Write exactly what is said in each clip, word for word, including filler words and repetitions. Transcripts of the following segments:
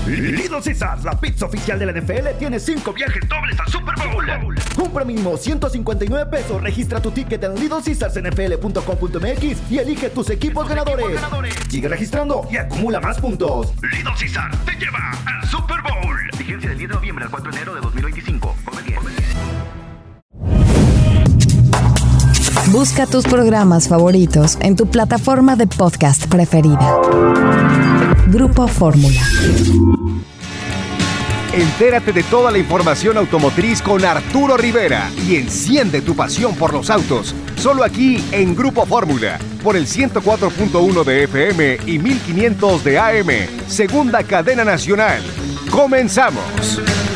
Little Caesars, la pizza oficial de la N F L, tiene cinco viajes dobles al Super Bowl. Compra mínimo ciento cincuenta y nueve pesos, registra tu ticket en little caesars n f l punto com punto m x y elige tus equipos ganadores. equipos ganadores. Sigue registrando y acumula más puntos. Little Caesars te lleva al Super Bowl. Vigencia del diez de noviembre al cuatro de enero de dos mil veinticinco. Come bien. Busca tus programas favoritos en tu plataforma de podcast preferida. Grupo Fórmula. Entérate de toda la información automotriz con Arturo Rivera y enciende tu pasión por los autos. Solo aquí en Grupo Fórmula, por el ciento cuatro punto uno de F M y mil quinientos de A M, segunda cadena nacional. ¡Comenzamos!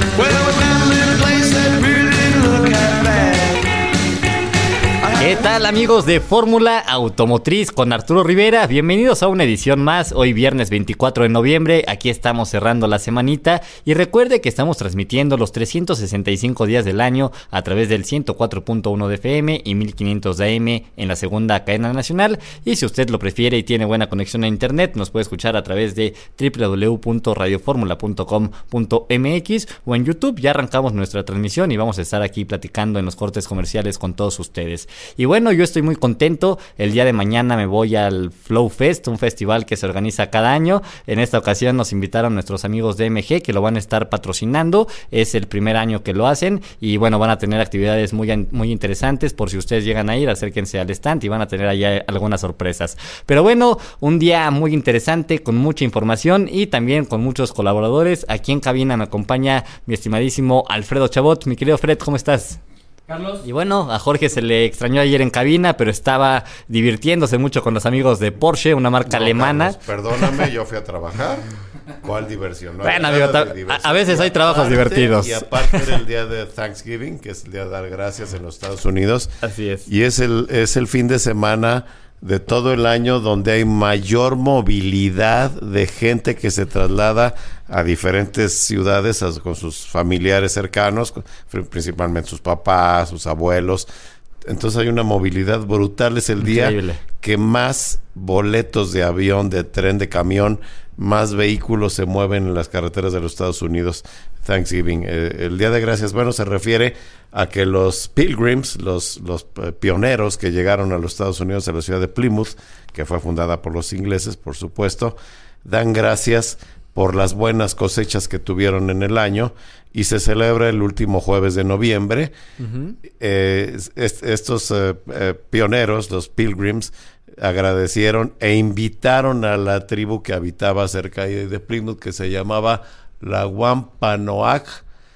¿Qué tal, amigos de Fórmula Automotriz con Arturo Rivera? Bienvenidos a una edición más, hoy viernes veinticuatro de noviembre, aquí estamos cerrando la semanita y recuerde que estamos transmitiendo los trescientos sesenta y cinco días del año a través del ciento cuatro punto uno de F M y mil quinientos de A M en la segunda cadena nacional, y si usted lo prefiere y tiene buena conexión a internet, nos puede escuchar a través de doble u doble u doble u punto radio fórmula punto com punto m x o en YouTube. Ya arrancamos nuestra transmisión y vamos a estar aquí platicando en los cortes comerciales con todos ustedes. Y bueno, yo estoy muy contento. El día de mañana me voy al Flow Fest, un festival que se organiza cada año. En esta ocasión nos invitaron nuestros amigos de M G, que lo van a estar patrocinando. Es el primer año que lo hacen y bueno, van a tener actividades muy, muy interesantes. Por si ustedes llegan a ir, acérquense al stand y van a tener allá algunas sorpresas. Pero bueno, un día muy interesante con mucha información y también con muchos colaboradores. Aquí en cabina me acompaña mi estimadísimo Alfredo Chabot. Mi querido Fred, ¿cómo estás? Carlos. Y bueno, a Jorge se le extrañó ayer en cabina, pero estaba divirtiéndose mucho con los amigos de Porsche, una marca no, alemana. Carlos, perdóname, yo fui a trabajar. ¿Cuál diversión? No bueno, amigo, ta- a, a veces hay trabajos aparte, divertidos. Y aparte era el día de Thanksgiving, que es el día de dar gracias en los Estados Unidos. Así es. Y es el, es el fin de semana de todo el año donde hay mayor movilidad de gente que se traslada a diferentes ciudades a, con sus familiares cercanos, principalmente sus papás, sus abuelos. Entonces hay una movilidad brutal. Es el Increíble. día que más boletos de avión, de tren, de camión, más vehículos se mueven en las carreteras de los Estados Unidos. Thanksgiving, eh, el Día de Gracias, bueno, se refiere a que los Pilgrims, los, los eh, pioneros que llegaron a los Estados Unidos, a la ciudad de Plymouth, que fue fundada por los ingleses, por supuesto, dan gracias por las buenas cosechas que tuvieron en el año y se celebra el último jueves de noviembre. Uh-huh. Eh, est- estos eh, eh, pioneros, los Pilgrims, agradecieron e invitaron a la tribu que habitaba cerca de Plymouth, que se llamaba la Wampanoag.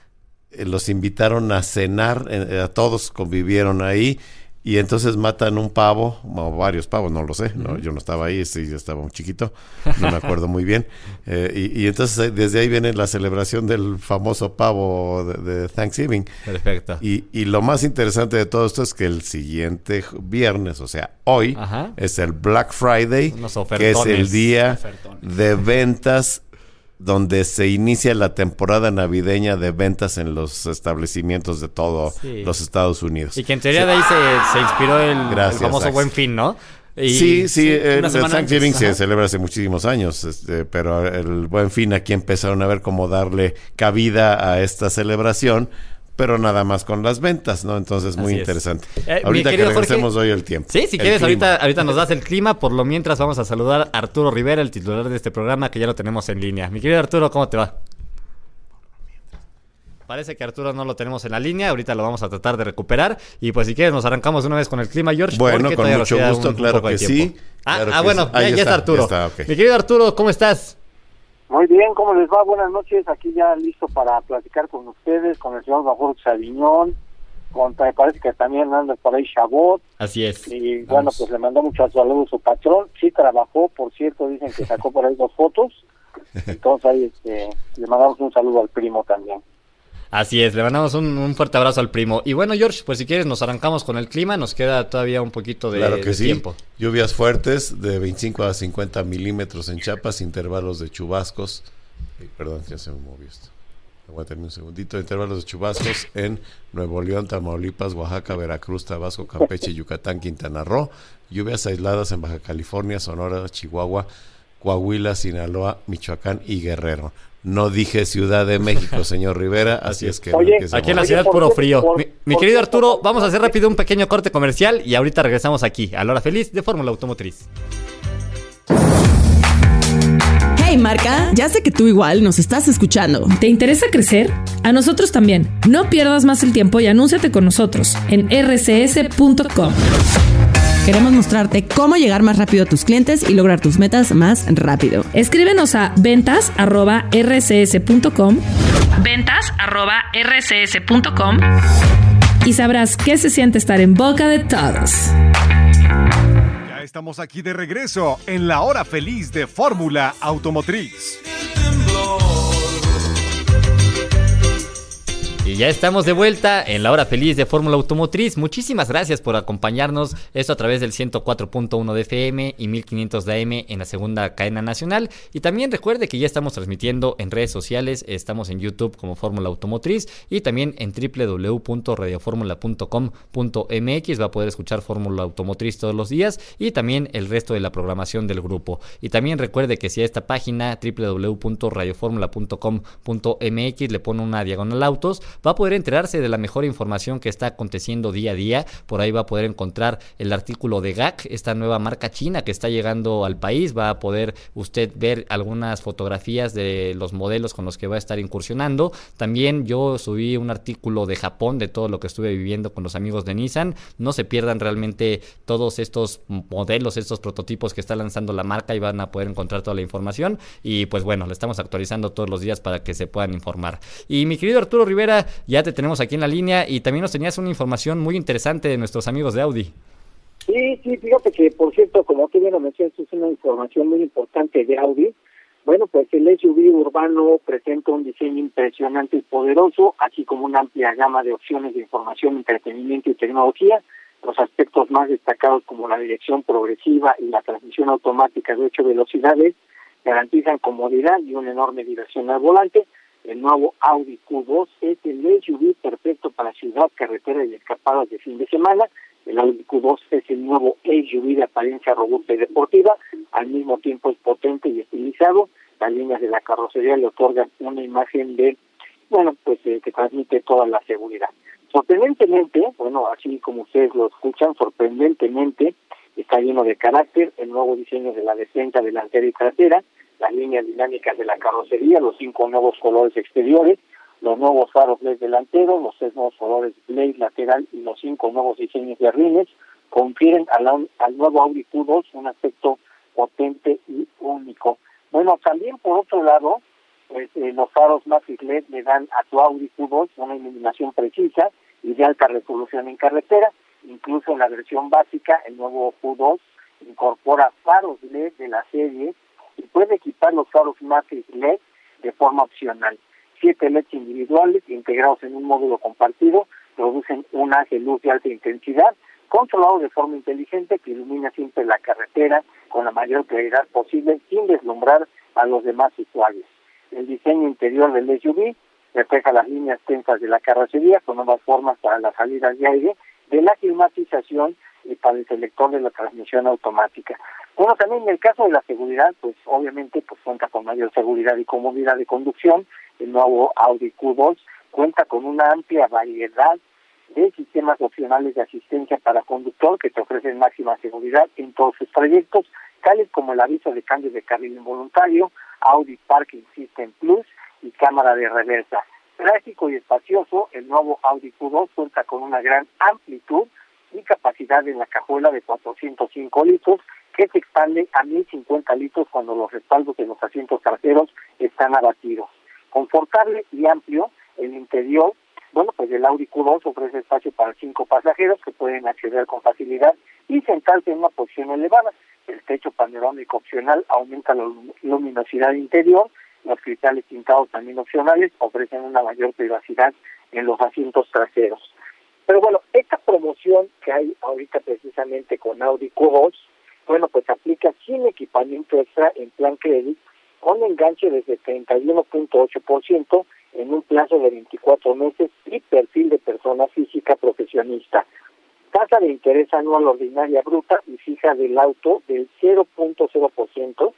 Eh, los invitaron a cenar, eh, a todos convivieron ahí, y entonces matan un pavo, o varios pavos, no lo sé, no, yo no estaba ahí, sí, yo estaba muy chiquito, no me acuerdo muy bien, eh, y, y entonces desde ahí viene la celebración del famoso pavo de, de Thanksgiving. Perfecto. Y, y lo más interesante de todo esto es que el siguiente viernes, o sea, hoy, Ajá. es el Black Friday, que es el día ofertones. de ventas donde se inicia la temporada navideña de ventas en los establecimientos de todos sí. los Estados Unidos. Y que en teoría sí. de ahí se, se inspiró el, Gracias, el famoso Ax. Buen Fin, ¿no? Y, sí, sí, sí el, el Thanksgiving antes. se celebra hace muchísimos años, este, pero el Buen Fin aquí empezaron a ver cómo darle cabida a esta celebración, pero nada más con las ventas, ¿no? Entonces, muy Así interesante. Eh, ahorita que regresemos Jorge, hoy el tiempo. Sí, si el quieres, ahorita, ahorita nos das el clima. Por lo mientras, vamos a saludar a Arturo Rivera, el titular de este programa, que ya lo tenemos en línea. Mi querido Arturo, ¿cómo te va? Parece que Arturo no lo tenemos en la línea. Ahorita lo vamos a tratar de recuperar. Y pues, si quieres, nos arrancamos una vez con el clima, George. Bueno, con mucho gusto, un, claro un que sí. Ah, claro ah que bueno, sí. ya, ya está, está Arturo. Ya está, okay. Mi querido Arturo, ¿cómo estás? Muy bien, ¿cómo les va? Buenas noches. Aquí ya listo para platicar con ustedes, con el señor Bajor Saviñón. Con, me parece que también anda por ahí Chabot. Así es. Y bueno, Vamos. pues le mandó muchos saludos a su patrón. Sí trabajó, por cierto, dicen que sacó por ahí dos fotos. Entonces ahí este, le mandamos un saludo al primo también. Así es, le mandamos un, un fuerte abrazo al primo. Y bueno, George, pues si quieres nos arrancamos con el clima. Nos queda todavía un poquito de, claro que de sí. tiempo. Lluvias fuertes de veinticinco a cincuenta milímetros en Chiapas, intervalos de chubascos. Ay, perdón, ya se me movió esto. Aguántenme un segundito. Intervalos de chubascos en Nuevo León, Tamaulipas, Oaxaca, Veracruz, Tabasco, Campeche, Yucatán, Quintana Roo. Lluvias aisladas en Baja California, Sonora, Chihuahua, Coahuila, Sinaloa, Michoacán y Guerrero. No dije Ciudad de México, señor Rivera, así es que... Oye, no, que Aquí en la Oye, ciudad por puro qué- frío. por- Mi, mi por querido qué- Arturo, vamos a hacer rápido un pequeño corte comercial y ahorita regresamos aquí a la hora feliz de Fórmula Automotriz. Hey Marca, ya sé que tú igual nos estás escuchando. ¿Te interesa crecer? A nosotros también. No pierdas más el tiempo y anúnciate con nosotros en erre ce ese punto com. Queremos mostrarte cómo llegar más rápido a tus clientes y lograr tus metas más rápido. Escríbenos a ventas arroba erre ce ese punto com, ventas arroba erre ce ese punto com y sabrás qué se siente estar en boca de todos. Ya estamos aquí de regreso en la hora feliz de Fórmula Automotriz. Y ya estamos de vuelta en la hora feliz de Fórmula Automotriz. Muchísimas gracias por acompañarnos. Esto a través del ciento cuatro punto uno de efe eme y mil quinientos de A eme en la segunda cadena nacional. Y también recuerde que ya estamos transmitiendo en redes sociales. Estamos en YouTube como Fórmula Automotriz y también en doble u doble u doble u punto radio fórmula punto com punto eme equis. Va a poder escuchar Fórmula Automotriz todos los días y también el resto de la programación del grupo. Y también recuerde que si a esta página doble u doble u doble u punto radio fórmula punto com punto eme equis le pone una diagonal autos, va a poder enterarse de la mejor información que está aconteciendo día a día. Por ahí va a poder encontrar el artículo de G A C, esta nueva marca china que está llegando al país. Va a poder usted ver algunas fotografías de los modelos con los que va a estar incursionando. También yo subí un artículo de Japón, de todo lo que estuve viviendo con los amigos de Nissan. No se pierdan realmente todos estos modelos, estos prototipos que está lanzando la marca, y van a poder encontrar toda la información. Y pues bueno, lo estamos actualizando todos los días para que se puedan informar. Y mi querido Arturo Rivera, ya te tenemos aquí en la línea y también nos tenías una información muy interesante de nuestros amigos de Audi. Sí, sí, fíjate que, por cierto, como tú bien lo mencionas, es una información muy importante de Audi. Bueno, pues el ese u ve urbano presenta un diseño impresionante y poderoso, así como una amplia gama de opciones de información, entretenimiento y tecnología. Los aspectos más destacados, como la dirección progresiva y la transmisión automática de ocho velocidades, garantizan comodidad y una enorme diversión al volante. El nuevo Audi Q dos es el ese u ve perfecto para ciudad, carretera y escapadas de fin de semana. El Audi Q dos es el nuevo ese u ve de apariencia robusta y deportiva. Al mismo tiempo es potente y estilizado. Las líneas de la carrocería le otorgan una imagen de, bueno, pues eh, que transmite toda la seguridad. Sorprendentemente, bueno, así como ustedes lo escuchan, sorprendentemente está lleno de carácter. El nuevo diseño de la defensa delantera y trasera, las líneas dinámicas de la carrocería, los cinco nuevos colores exteriores, los nuevos faros L E D delanteros, los tres nuevos colores Blade lateral y los cinco nuevos diseños de rines confieren al, al nuevo Audi Q dos un aspecto potente y único. Bueno, también por otro lado, pues eh, los faros Matrix L E D le dan a tu Audi Q dos una iluminación precisa y de alta resolución en carretera. Incluso en la versión básica, el nuevo Q dos incorpora faros L E D de la serie y puede equipar los faros Matrix L E D de forma opcional. Siete L E Ds individuales integrados en un módulo compartido producen un haz de luz de alta intensidad, controlado de forma inteligente, que ilumina siempre la carretera con la mayor claridad posible sin deslumbrar a los demás usuarios. El diseño interior del ese u ve refleja las líneas tensas de la carrocería con nuevas formas para las salidas de aire, de la climatización y para el selector de la transmisión automática. Bueno, también en el caso de la seguridad, pues obviamente pues cuenta con mayor seguridad y comodidad de conducción. El nuevo Audi Q dos cuenta con una amplia variedad de sistemas opcionales de asistencia para conductor que te ofrecen máxima seguridad en todos sus trayectos, tales como el aviso de cambio de carril involuntario, Audi Parking System Plus y cámara de reversa. Práctico y espacioso, el nuevo Audi Q dos cuenta con una gran amplitud y capacidad en la cajuela de cuatrocientos cinco litros, que se expande a mil cincuenta litros cuando los respaldos de los asientos traseros están abatidos. Confortable y amplio, el interior, bueno, pues el Audi Q dos ofrece espacio para cinco pasajeros que pueden acceder con facilidad y sentarse en una posición elevada. El techo panorámico opcional aumenta la luminosidad interior. Los cristales tintados también opcionales ofrecen una mayor privacidad en los asientos traseros. Pero bueno, esta promoción que hay ahorita precisamente con Audi Q dos, bueno, pues aplica sin equipamiento extra en plan crédito, con enganche desde treinta y uno punto ocho por ciento en un plazo de veinticuatro meses y perfil de persona física profesionista. Tasa de interés anual ordinaria bruta y fija del auto del cero punto cero por ciento,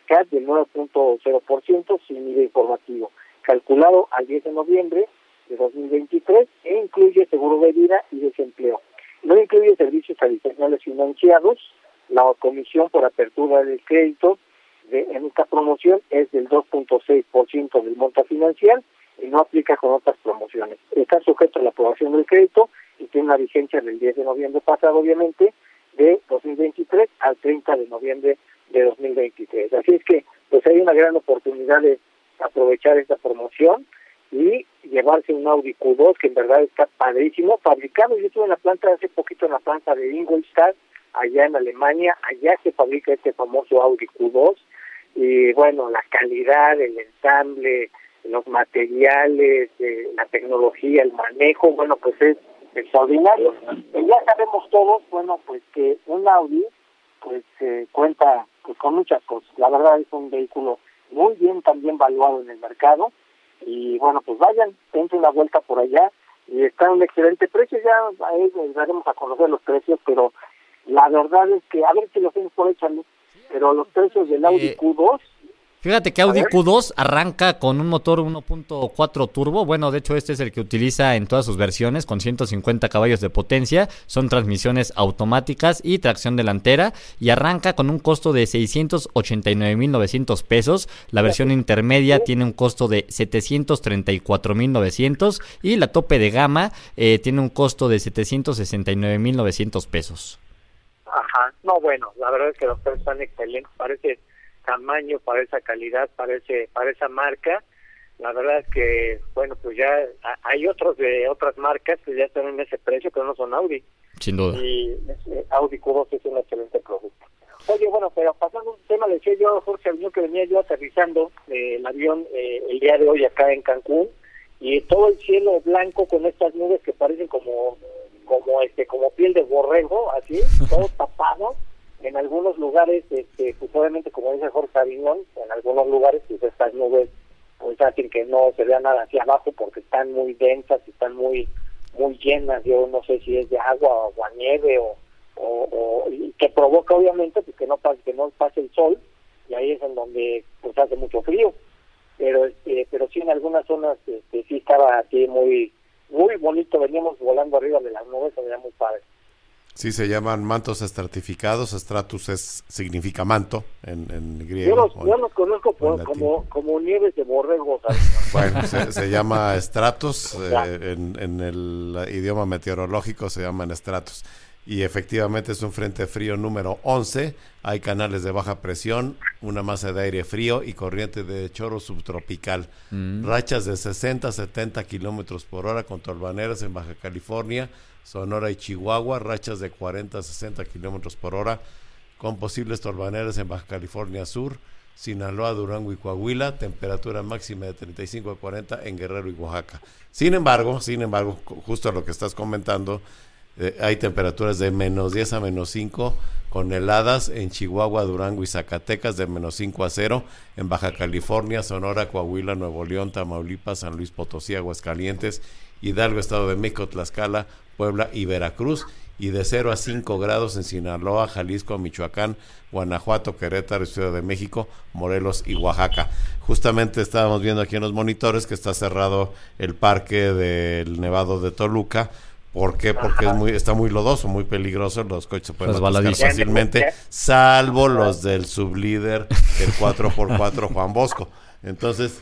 C A T del nueve punto cero por ciento sin I V A informativo, calculado al diez de noviembre de dos mil veintitrés, e incluye seguro de vida y desempleo. No incluye servicios adicionales financiados. La comisión por apertura del crédito de, en esta promoción es del dos punto seis por ciento del monto financiero y no aplica con otras promociones. Está sujeto a la aprobación del crédito y tiene una vigencia del diez de noviembre pasado, obviamente, de dos mil veintitrés al treinta de noviembre de dos mil veintitrés. Así es que pues hay una gran oportunidad de aprovechar esta promoción y llevarse un Audi Q dos que en verdad está padrísimo, fabricado. Yo estuve en la planta hace poquito, en la planta de Ingolstadt, allá en Alemania. Allá se fabrica este famoso Audi Q dos, y bueno, la calidad, el ensamble, los materiales, eh, la tecnología, el manejo, bueno, pues es extraordinario. Y ya sabemos todos, bueno, pues que un Audi pues eh, cuenta pues con muchas cosas. La verdad es un vehículo muy bien también valuado en el mercado, y bueno, pues vayan, dense una vuelta por allá, y está a un excelente precio. Ya ahí les daremos a conocer los precios, pero la verdad es que, a ver si lo hacemos por échale, pero los precios del Audi eh, Q dos... Fíjate que Audi Q dos arranca con un motor uno punto cuatro turbo. Bueno, de hecho este es el que utiliza en todas sus versiones, con ciento cincuenta caballos de potencia. Son transmisiones automáticas y tracción delantera, y arranca con un costo de seiscientos ochenta y nueve mil novecientos pesos. La versión intermedia tiene un costo de setecientos treinta y cuatro mil novecientos, y la tope de gama eh, tiene un costo de setecientos sesenta y nueve mil novecientos pesos. Ajá, no, bueno, la verdad es que los precios están excelentes, parece tamaño, para esa calidad, para ese, para esa marca. La verdad es que, bueno, pues ya hay otros de otras marcas que ya están en ese precio, pero no son Audi. Sin duda. Y eh, Audi Q dos es un excelente producto. Oye, bueno, pero pasando un tema, le decía yo a Jorge Aviñón que venía yo aterrizando eh, el avión eh, el día de hoy acá en Cancún, y todo el cielo blanco con estas nubes que parecen como como este como piel de borrego, así, todo tapado. En algunos lugares, este, pues obviamente, como dice Jorge Aviñón, en algunos lugares pues estas nubes pues hacen que no se vea nada hacia abajo porque están muy densas, están muy muy llenas. Yo no sé si es de agua o agua nieve o, o, o y que provoca obviamente pues que no pase que no pase el sol, y ahí es en donde pues hace mucho frío. Pero este, pero sí en algunas zonas este, sí estaba así muy muy bonito. Veníamos volando arriba de las nubes, se veía muy padre. Sí, se llaman mantos estratificados. Stratus es, significa manto en, en griego. Yo los, o, yo los conozco por, como, como nieves de borregos. Bueno, se, se llama stratus, eh, en, en el idioma meteorológico se llaman stratus. Y efectivamente es un frente frío número once. Hay canales de baja presión, una masa de aire frío y corriente de chorro subtropical. Mm. Rachas de sesenta a setenta kilómetros por hora con tolvaneras en Baja California, Sonora y Chihuahua, rachas de cuarenta a sesenta kilómetros por hora, con posibles tolvaneras en Baja California Sur, Sinaloa, Durango y Coahuila, temperatura máxima de treinta y cinco a cuarenta en Guerrero y Oaxaca. Sin embargo, sin embargo, justo lo que estás comentando, eh, hay temperaturas de menos diez a menos cinco, con heladas en Chihuahua, Durango y Zacatecas, de menos cinco a cero, en Baja California, Sonora, Coahuila, Nuevo León, Tamaulipas, San Luis Potosí, Aguascalientes, Hidalgo, Estado de México, Tlaxcala, Puebla y Veracruz, y de cero a cinco grados en Sinaloa, Jalisco, Michoacán, Guanajuato, Querétaro, Ciudad de México, Morelos y Oaxaca. Justamente estábamos viendo aquí en los monitores que está cerrado el parque del Nevado de Toluca. ¿Por qué? Porque es muy, está muy lodoso, muy peligroso, los coches se pueden atascar fácilmente, salvo los del sublíder, el cuatro por cuatro Juan Bosco. Entonces,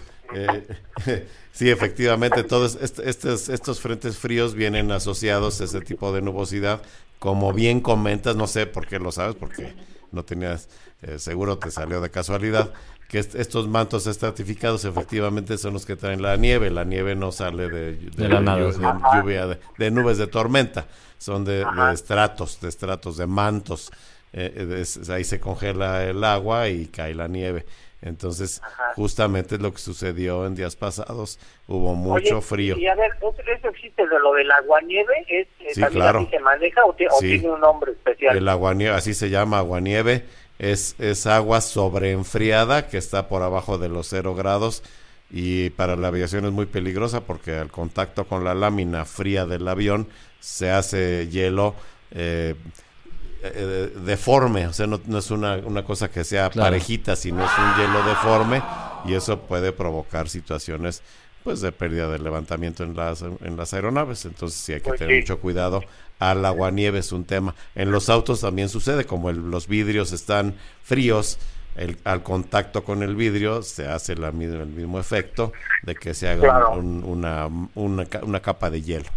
eh, sí, efectivamente, todos est- estos, estos frentes fríos vienen asociados a ese tipo de nubosidad. Como bien comentas, no sé por qué lo sabes, porque no tenías, eh, seguro te salió de casualidad, que est- estos mantos estratificados efectivamente son los que traen la nieve. La nieve no sale de, de, de la nada, de, sí. de lluvia, de, de nubes de tormenta, son de, de estratos, de estratos, de mantos. Eh, de, ahí se congela el agua y cae la nieve. Entonces, ajá, justamente es lo que sucedió en días pasados. Hubo mucho Oye, frío. Y a ver, ¿eso existe de lo del aguanieve? ¿Es, sí, también claro. así se maneja o, te, o sí, tiene un nombre especial? El aguanieve, así se llama, aguanieve. Es, es agua sobreenfriada que está por abajo de los cero grados, y para la aviación es muy peligrosa porque al contacto con la lámina fría del avión se hace hielo. Eh, eh, deforme, o sea, no, no es una, una cosa que sea claro. parejita, sino es un hielo deforme, y eso puede provocar situaciones pues de pérdida de levantamiento en las en las aeronaves. Entonces sí hay que Pues tener sí. mucho cuidado. Al aguanieve es un tema. En los autos también sucede, como el, los vidrios están fríos, el, al contacto con el vidrio se hace la, el mismo efecto de que se haga Claro. un, una, una, una capa de hielo.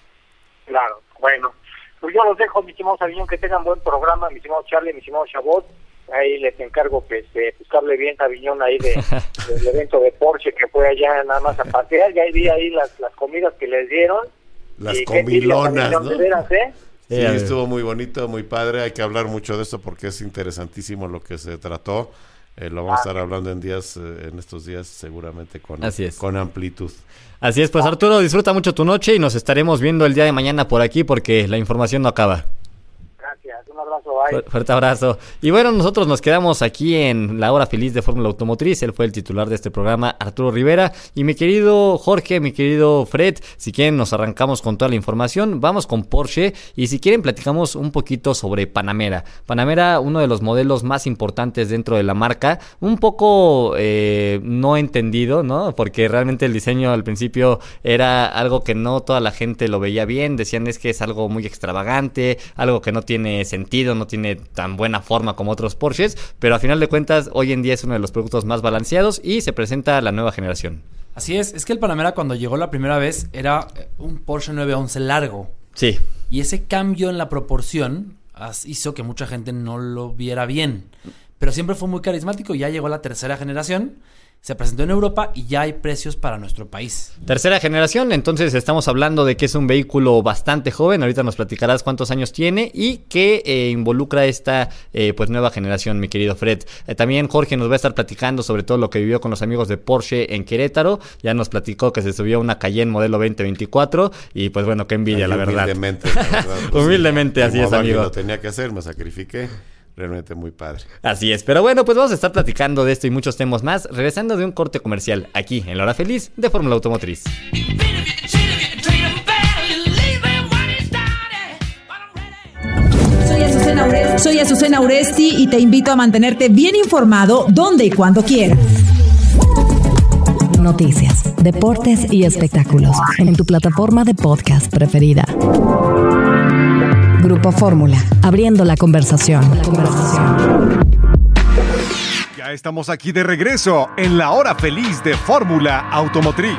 Claro, bueno. Pues yo los dejo, mi estimado Sabiñón, que tengan buen programa, mi estimado Charlie, mi estimado Chabot. Ahí les encargo que este, buscarle bien Sabiñón ahí de, del evento de Porsche que fue allá nada más a pasear. Y ahí vi ahí las, las comidas que les dieron. Las y qué envidia, comilonas, Sabiñón, ¿no? de veras, ¿eh? Sí, Eh, estuvo muy bonito, muy padre. Hay que hablar mucho de esto porque es interesantísimo lo que se trató. Eh, lo vamos a estar hablando en días, eh, en estos días, seguramente con, Así es. con amplitud. Así es, pues Arturo, disfruta mucho tu noche y nos estaremos viendo el día de mañana por aquí porque la información no acaba. Gracias, un abrazo, bye. Fu- Fuerte abrazo. Y bueno, nosotros nos quedamos aquí en la hora feliz de Fórmula Automotriz. Él fue el titular de este programa, Arturo Rivera. Y mi querido Jorge, mi querido Fred, si quieren nos arrancamos con toda la información. Vamos con Porsche y si quieren platicamos un poquito sobre Panamera. Panamera, uno de los modelos más importantes dentro de la marca. Un poco eh, no entendido, ¿no? Porque realmente el diseño al principio era algo que no toda la gente lo veía bien. Decían es que es algo muy extravagante, algo que no tiene sentido, no tiene tan buena forma como otros Porsches, pero a final de cuentas hoy en día es uno de los productos más balanceados y se presenta la nueva generación. Así es, es que el Panamera cuando llegó la primera vez era un Porsche nueve once largo. Sí. Y ese cambio en la proporción as- hizo que mucha gente no lo viera bien. Pero siempre fue muy carismático y ya llegó la tercera generación. Se presentó en Europa y ya hay precios para nuestro país. Tercera generación, entonces estamos hablando de que es un vehículo bastante joven. Ahorita nos platicarás cuántos años tiene y qué eh, involucra esta eh, pues nueva generación, mi querido Fred. Eh, también Jorge nos va a estar platicando sobre todo lo que vivió con los amigos de Porsche en Querétaro. Ya nos platicó que se subió una Cayenne modelo veinte veinticuatro y pues bueno, qué envidia, Ahí la verdad. Humildemente, la verdad, pues, Humildemente, así como es, alguien amigo. Lo tenía que hacer, me sacrifiqué. Realmente muy padre. Así es, pero bueno, pues vamos a estar platicando de esto y muchos temas más, regresando de un corte comercial aquí en La Hora Feliz de Fórmula Automotriz. Soy Azucena Uresti. Soy Azucena Uresti y te invito a mantenerte bien informado donde y cuando quieras. Noticias, deportes y espectáculos en tu plataforma de podcast preferida. Grupo Fórmula, abriendo la conversación. La conversación. Ya estamos aquí de regreso en la hora feliz de Fórmula Automotriz.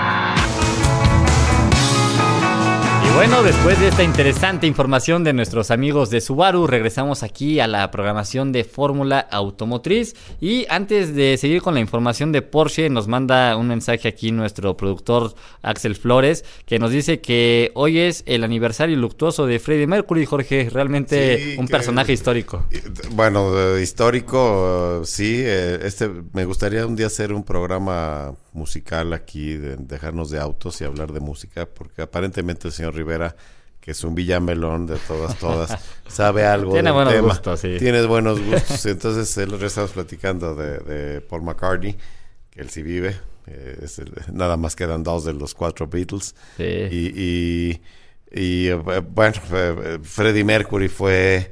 Y bueno, después de esta interesante información de nuestros amigos de Subaru, regresamos aquí a la programación de Fórmula Automotriz. Y antes de seguir con la información de Porsche, nos manda un mensaje aquí nuestro productor Axel Flores, que nos dice que hoy es el aniversario luctuoso de Freddie Mercury, Jorge, realmente Sí, un que- personaje histórico. Bueno, eh, histórico, uh, sí. Eh, este, me gustaría un día hacer un programa musical aquí, de, dejarnos de autos y hablar de música, porque aparentemente el señor Rivera, que es un villamelón de todas, todas, sabe algo Tiene del buenos tema. gustos, sí. Tienes buenos gustos. Entonces, el otro día estábamos platicando de, de Paul McCartney, que él sí vive. Eh, es el- nada más quedan dos de los cuatro Beatles. Sí. Y, y, y, eh, bueno, eh, Freddie Mercury fue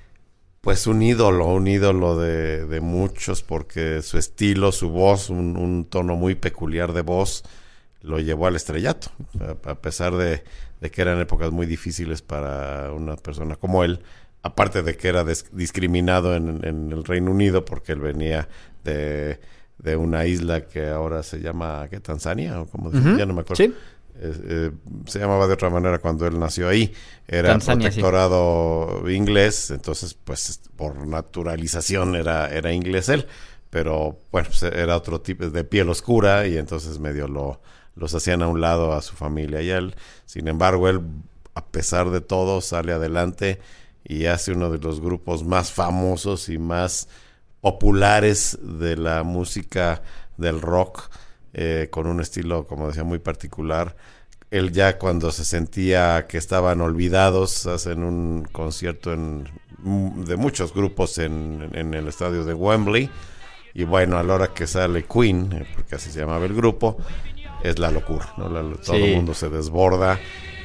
pues un ídolo, un ídolo de, de muchos, porque su estilo, su voz, un, un tono muy peculiar de voz, lo llevó al estrellato, a, a pesar de, de que eran épocas muy difíciles para una persona como él, aparte de que era des- discriminado en, en el Reino Unido, porque él venía de, de una isla que ahora se llama, ¿qué? ¿Tanzania? ¿O cómo decir? Ujú, Ya no me acuerdo. sí. Eh, eh, se llamaba de otra manera cuando él nació ahí. Era Tanzania, protectorado inglés, entonces pues por naturalización era, era inglés él, pero bueno, pues, era otro tipo de piel oscura y entonces medio lo, los hacían a un lado a su familia y él, sin embargo, él a pesar de todo sale adelante y hace uno de los grupos más famosos y más populares de la música del rock, eh, con un estilo, como decía, muy particular. Él ya cuando se sentía que estaban olvidados, hacen un concierto en, de muchos grupos en, en el estadio de Wembley. Y bueno, a la hora que sale Queen, eh, porque así se llamaba el grupo, es la locura, ¿no? La, todo Sí. el mundo se desborda.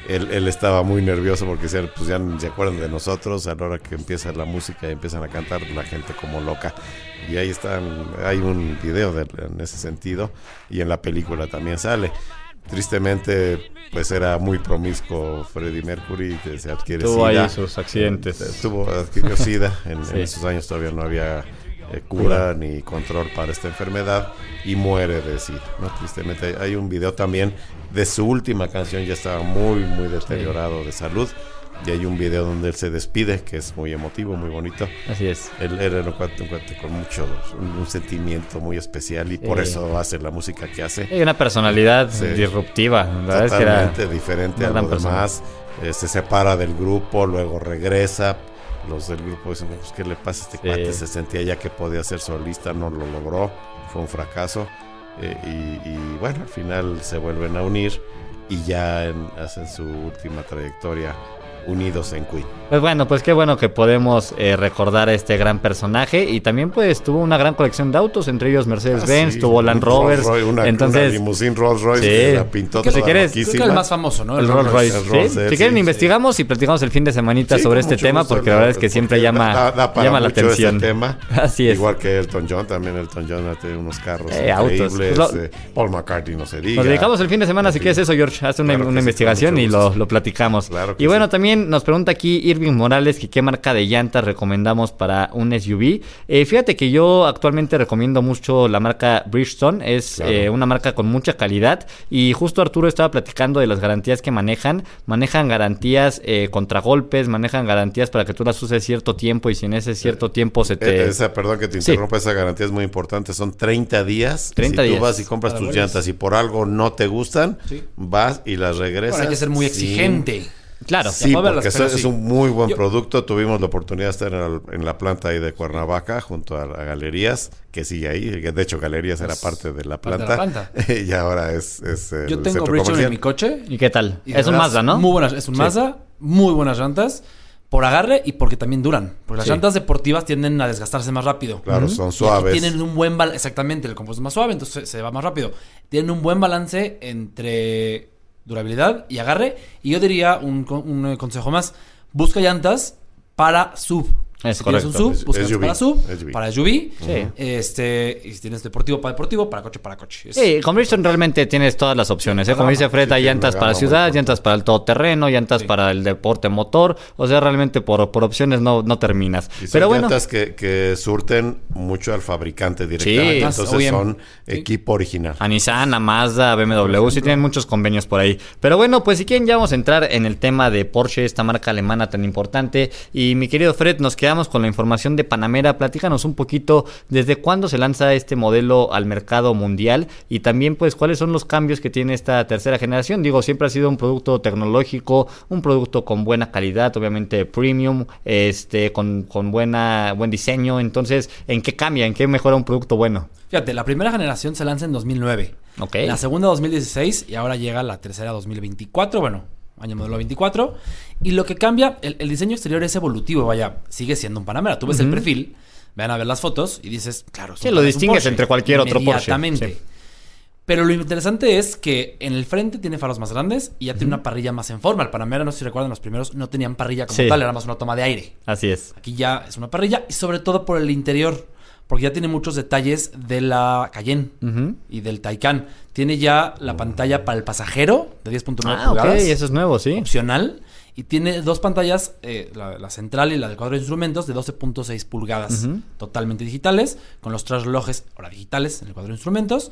él, él estaba muy nervioso porque decían, pues ya se acuerdan de nosotros, a la hora que empieza la música y empiezan a cantar la gente como loca. Y ahí están, hay un video de, en ese sentido, y en la película también sale. Tristemente, pues era muy promiscuo Freddie Mercury, que se adquiere tuvo SIDA. ahí sus accidentes. Tuvo, adquirió SIDA, en, sí. en esos años todavía no había eh, cura ni control para esta enfermedad, y muere de SIDA, ¿no? Tristemente hay un video también de su última canción, ya estaba muy, muy deteriorado de salud. Y hay un video donde él se despide, que es muy emotivo, muy bonito. Así es. Él era un cuate, un cuate con mucho, un, un sentimiento muy especial, y por eh, eso hace la música que hace. Hay una personalidad sí, disruptiva. La totalmente verdad es que era diferente a los demás. Eh, se separa del grupo, luego regresa. Los del grupo dicen, pues, ¿qué le pasa a este sí. cuate? Se sentía ya que podía ser solista, no lo logró. Fue un fracaso. Eh, y, y bueno, al final se vuelven a unir y ya en, hacen su última trayectoria unidos en Queen. Pues bueno, pues qué bueno que podemos eh, recordar a este gran personaje, y también pues tuvo una gran colección de autos, entre ellos Mercedes-Benz, ah, sí, tuvo Land Rovers, Rolls Royce, una, entonces una limusín Rolls Royce, sí, que la pintó toda si quieres, loquísima. creo que el más famoso, ¿no? El, el Rolls Royce. Royce. ¿Sí? Sí, si quieren sí, investigamos sí. y platicamos el fin de semanita sí, sobre este tema, gusto, porque la verdad es que siempre llama, da, da para llama la atención. Este tema. Así es. Igual que Elton John, también Elton John tiene unos carros eh, increíbles. Autos. Pues lo, eh, Paul McCartney no se diga. Nos dedicamos el fin de semana, si quieres eso, George, haz una, claro una investigación y lo, lo platicamos. Claro y bueno, sí. también nos pregunta aquí Irving Morales que qué marca de llantas recomendamos para un S U V. Eh, fíjate que yo actualmente recomiendo mucho la marca Bridgestone, es claro. eh, una marca con mucha calidad, y justo Arturo estaba platicando de las garantías que manejan. Manejan garantías eh, contra golpes, manejan garantías para que tú las uses cierto tiempo, y si en ese cierto tiempo se te... Esa, perdón que te interrumpa, sí. esa garantía es muy importante, son treinta días. treinta si días. tú vas y compras para tus buenas. llantas y por algo no te gustan, sí. vas y las regresas. Bueno, hay que ser muy exigente. Sin... Claro, sí, porque eso sí. es un muy buen Yo... producto. Tuvimos la oportunidad de estar en, el, en la planta ahí de Cuernavaca, junto a, a Galerías, que sigue ahí. De hecho, Galerías era parte de la planta. De la planta. Y ahora es, es el Yo tengo Bridgestone en mi coche. ¿Y qué tal? Y es un Mazda, ¿no? Muy buenas, es un sí. Mazda, muy buenas llantas. Por agarre y porque también duran. Porque las sí. llantas deportivas tienden a desgastarse más rápido. Claro, uh-huh. son suaves. Y tienen un buen balance. Exactamente, el compuesto es más suave, entonces se va más rápido. Tienen un buen balance entre durabilidad y agarre. Y yo diría un, un consejo más: busca llantas para sub. Es si correcto. tienes un sub, busca llantas para sub, S U V. para S U V. Sí. Este, y si tienes deportivo para deportivo, para coche para coche. Es... Sí, con Bridgestone realmente tienes todas las opciones. ¿eh? Como dice Fred, hay sí, llantas para ciudad, llantas para el todoterreno, llantas sí. para el deporte motor. O sea, realmente por, por opciones no, no terminas. Y son Pero bueno, llantas que, que surten mucho al fabricante directamente. Sí, entonces obvio. son sí. equipo original. A Nissan, a Mazda, a B M W, sí tienen muchos convenios por ahí. Pero bueno, pues si quieren ya vamos a entrar en el tema de Porsche, esta marca alemana tan importante. Y mi querido Fred, nos quedamos con la información de Panamera. Platícanos un poquito desde cuándo se lanza este modelo al mercado mundial, y también pues cuáles son los cambios que tiene esta tercera generación. Digo, siempre ha sido un producto tecnológico, un producto con buena calidad, obviamente premium, este con, con buena buen diseño. Entonces, ¿en qué cambia? ¿En qué mejora un producto bueno? Fíjate, la primera generación se lanza en dos mil nueve. Okay. La segunda dos mil dieciséis, y ahora llega la tercera dos mil veinticuatro. Bueno, año modelo veinticuatro. Y lo que cambia, el, el diseño exterior es evolutivo, vaya, sigue siendo un Panamera. Tú ves uh-huh. el perfil, van a ver las fotos y dices, claro, sí, lo distingues entre cualquier otro Porsche. Inmediatamente. Sí. Pero lo interesante es que en el frente tiene faros más grandes y ya uh-huh. tiene una parrilla más en forma. El Panamera, no sé si recuerdan, los primeros no tenían parrilla como sí. tal, era más una toma de aire. Así es. Aquí ya es una parrilla, y sobre todo por el interior, porque ya tiene muchos detalles de la Cayenne uh-huh. y del Taycan. Tiene ya la pantalla para el pasajero de diez punto nueve ah, pulgadas. Ok, eso es nuevo, sí. Opcional. Y tiene dos pantallas, eh, la, la central y la del cuadro de instrumentos, de doce punto seis pulgadas. Uh-huh. Totalmente digitales, con los tres relojes ahora digitales en el cuadro de instrumentos.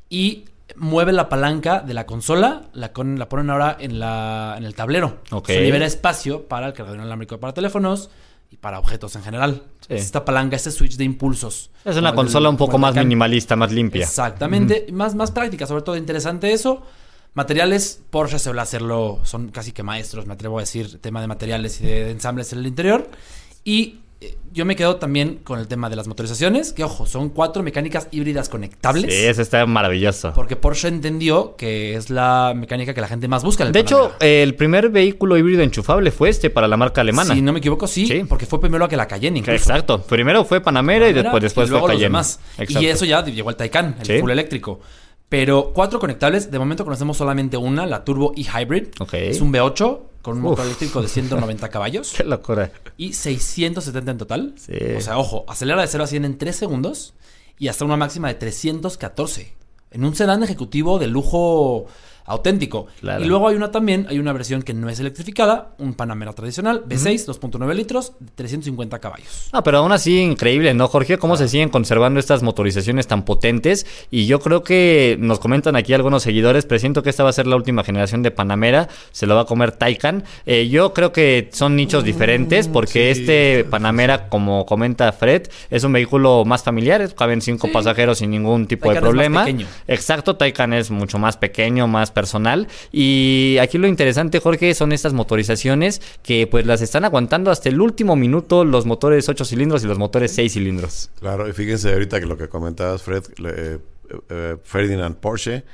Y mueve la palanca de la consola, la, con, la ponen ahora en, la, en el tablero. Okay. Se libera espacio para el cargador inalámbrico para teléfonos y para objetos en general. Sí. Esta palanca, este switch de impulsos. Es una consola del, un poco más minimalista, más limpia. Exactamente, uh-huh. más, más práctica, sobre todo interesante eso. Materiales, Porsche se suele hacerlo, son casi que maestros, me atrevo a decir, tema de materiales y de, de ensambles en el interior. Y eh, yo me quedo también con el tema de las motorizaciones, que ojo, son cuatro mecánicas híbridas conectables. Sí, eso está maravilloso. Porque Porsche entendió que es la mecánica que la gente más busca en el De Panamera. hecho, eh, el primer vehículo híbrido enchufable fue este para la marca alemana. Si no me equivoco, sí, sí. porque fue primero que la Cayenne incluso. Exacto, primero fue Panamera, Panamera y después, después y luego fue Cayenne. Los demás. Y eso ya llegó el Taycan, el sí. full eléctrico. Pero cuatro conectables, de momento conocemos solamente una, la Turbo e-Hybrid. Okay. Es un V ocho con un Uf. motor eléctrico de ciento noventa caballos. Qué locura. Y seiscientos setenta en total. Sí. O sea, ojo, acelera de cero a cien en tres segundos y hasta una máxima de trescientos catorce. En un sedán ejecutivo de lujo auténtico. Claro. Y luego hay una también, hay una versión que no es electrificada, un Panamera tradicional, V seis, dos punto nueve litros, de trescientos cincuenta caballos. Ah, pero aún así increíble, ¿no, Jorge? Cómo se siguen conservando estas motorizaciones tan potentes. Y yo creo que nos comentan aquí algunos seguidores, presiento que esta va a ser la última generación de Panamera, se lo va a comer Taycan. Eh, yo creo que son nichos diferentes, porque sí, este Panamera, como comenta Fred, es un vehículo más familiar, caben cinco Sí. pasajeros sin ningún tipo Taycan de es más problema. pequeño. Exacto, Taycan es mucho más pequeño, más personal. Y aquí lo interesante, Jorge, son estas motorizaciones que pues las están aguantando hasta el último minuto los motores ocho cilindros y los motores seis cilindros. Claro, y fíjense ahorita que lo que comentabas, Fred, eh, eh, Ferdinand Porsche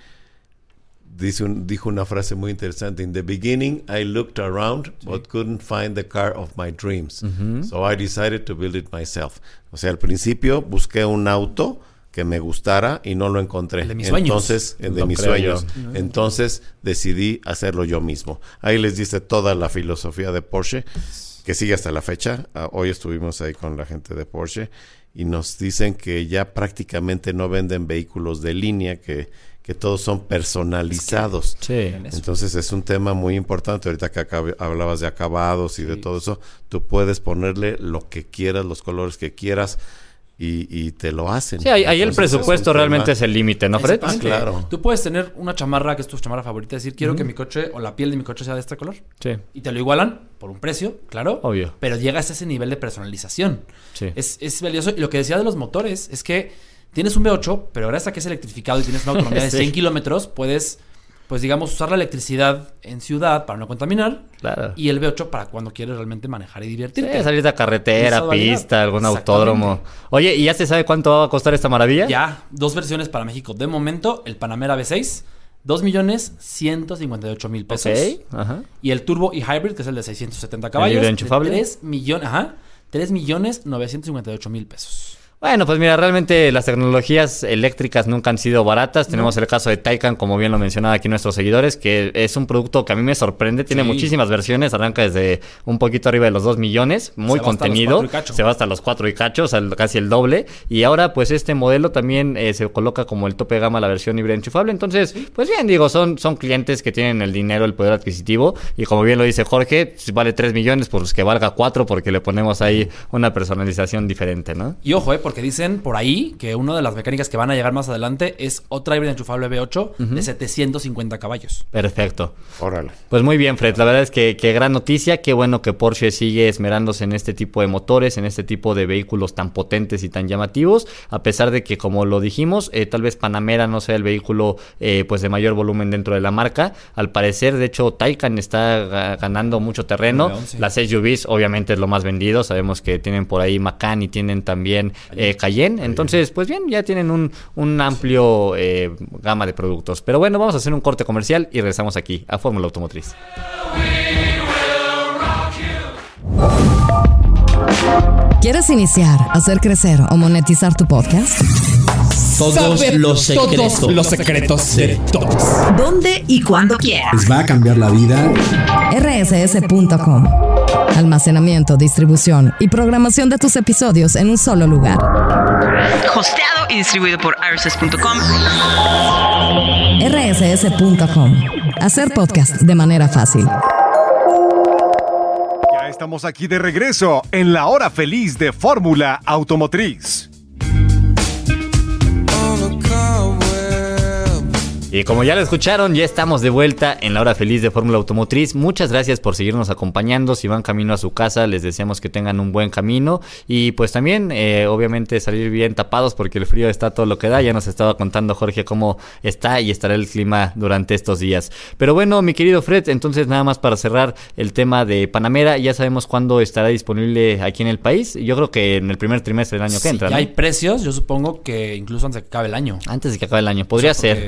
dice un, dijo una frase muy interesante. In the beginning, I looked around, sí. but couldn't find the car of my dreams. Uh-huh. So I decided to build it myself. O sea, al principio busqué un auto que me gustara y no lo encontré. El de mis sueños. Entonces, el de Lo mis creo sueños. yo. Entonces, decidí hacerlo yo mismo. Ahí les dice toda la filosofía de Porsche, que sigue hasta la fecha. Uh, hoy estuvimos ahí con la gente de Porsche y nos dicen que ya prácticamente no venden vehículos de línea, que, que todos son personalizados. Es que, sí. Entonces, es un tema muy importante. Ahorita que acá hablabas de acabados y sí. de todo eso, tú puedes ponerle lo que quieras, los colores que quieras. Y, y te lo hacen. Sí, ahí, ahí el Entonces, presupuesto es realmente tema. es el límite, ¿no, Fred? Ah, claro. Tú puedes tener una chamarra que es tu chamarra favorita, decir, quiero uh-huh. que mi coche o la piel de mi coche sea de este color. Sí. Y te lo igualan por un precio, claro. Obvio. Pero llegas a ese nivel de personalización. Sí. Es, es valioso. Y lo que decía de los motores es que tienes un V ocho, pero gracias a que es electrificado y tienes una autonomía de sí. cien kilómetros, puedes, pues digamos, usar la electricidad en ciudad para no contaminar. Claro. Y el V ocho para cuando quieres realmente manejar y divertirte. Sí, salir a carretera, pista, algún autódromo. Oye, ¿y ya se sabe cuánto va a costar esta maravilla? Ya, dos versiones para México. De momento, el Panamera V seis, dos millones ciento cincuenta y ocho mil pesos. Ok, ajá. Y el Turbo e-Hybrid, que es el de seiscientos setenta caballos. ¿El libre enchufable? tres millones, ajá, tres millones novecientos cincuenta y ocho mil pesos. Bueno, pues mira, realmente las tecnologías eléctricas nunca han sido baratas. No. Tenemos el caso de Taycan, como bien lo mencionaba aquí nuestros seguidores, que es un producto que a mí me sorprende. Tiene sí. muchísimas versiones, arranca desde un poquito arriba de los dos millones, muy se contenido. Se va hasta los cuatro y cacho, o sea, casi el doble. Y ahora, pues este modelo también eh, se coloca como el tope de gama, la versión híbrida enchufable. Entonces, sí. pues bien, digo, son, son clientes que tienen el dinero, el poder adquisitivo. Y como bien lo dice Jorge, si vale tres millones, pues que valga cuatro, porque le ponemos ahí una personalización diferente, ¿no? Y ojo, eh, porque dicen por ahí que una de las mecánicas que van a llegar más adelante es otra híbrida enchufable V ocho uh-huh. de setecientos cincuenta caballos. Perfecto. Órale. Pues muy bien, Fred. La verdad es que, que gran noticia. Qué bueno que Porsche sigue esmerándose en este tipo de motores, en este tipo de vehículos tan potentes y tan llamativos. A pesar de que, como lo dijimos, eh, tal vez Panamera no sea el vehículo eh, pues de mayor volumen dentro de la marca. Al parecer, de hecho, Taycan está ganando mucho terreno. León, sí. Las S U Vs obviamente es lo más vendido. Sabemos que tienen por ahí Macan y tienen también eh, Cayenne. Entonces, pues bien, ya tienen un, un amplio eh, gama de productos. Pero bueno, vamos a hacer un corte comercial y regresamos aquí a Fórmula Automotriz. ¿Quieres iniciar, hacer crecer o monetizar tu podcast? Todos Saber los secretos. Todos los secretos sí. de todos. ¿Dónde y cuándo quieras? Les va a cambiar la vida. R S S punto com. Almacenamiento, distribución y programación de tus episodios en un solo lugar. Hosteado y distribuido por R S S punto com. R S S punto com. Hacer podcast de manera fácil. Ya estamos aquí de regreso en la hora feliz de Fórmula Automotriz. Y como ya lo escucharon, ya estamos de vuelta en la hora feliz de Fórmula Automotriz. Muchas gracias por seguirnos acompañando. Si van camino a su casa, les deseamos que tengan un buen camino. Y pues también, eh, obviamente, salir bien tapados porque el frío está todo lo que da. Ya nos estaba contando Jorge cómo está y estará el clima durante estos días. Pero bueno, mi querido Fred, entonces nada más para cerrar el tema de Panamera, ya sabemos cuándo estará disponible aquí en el país. Yo creo que en el primer trimestre del año sí, que entra, ya ¿no? hay precios, yo supongo que incluso antes de que acabe el año. Antes de que acabe el año, podría o sea, ser. Muchos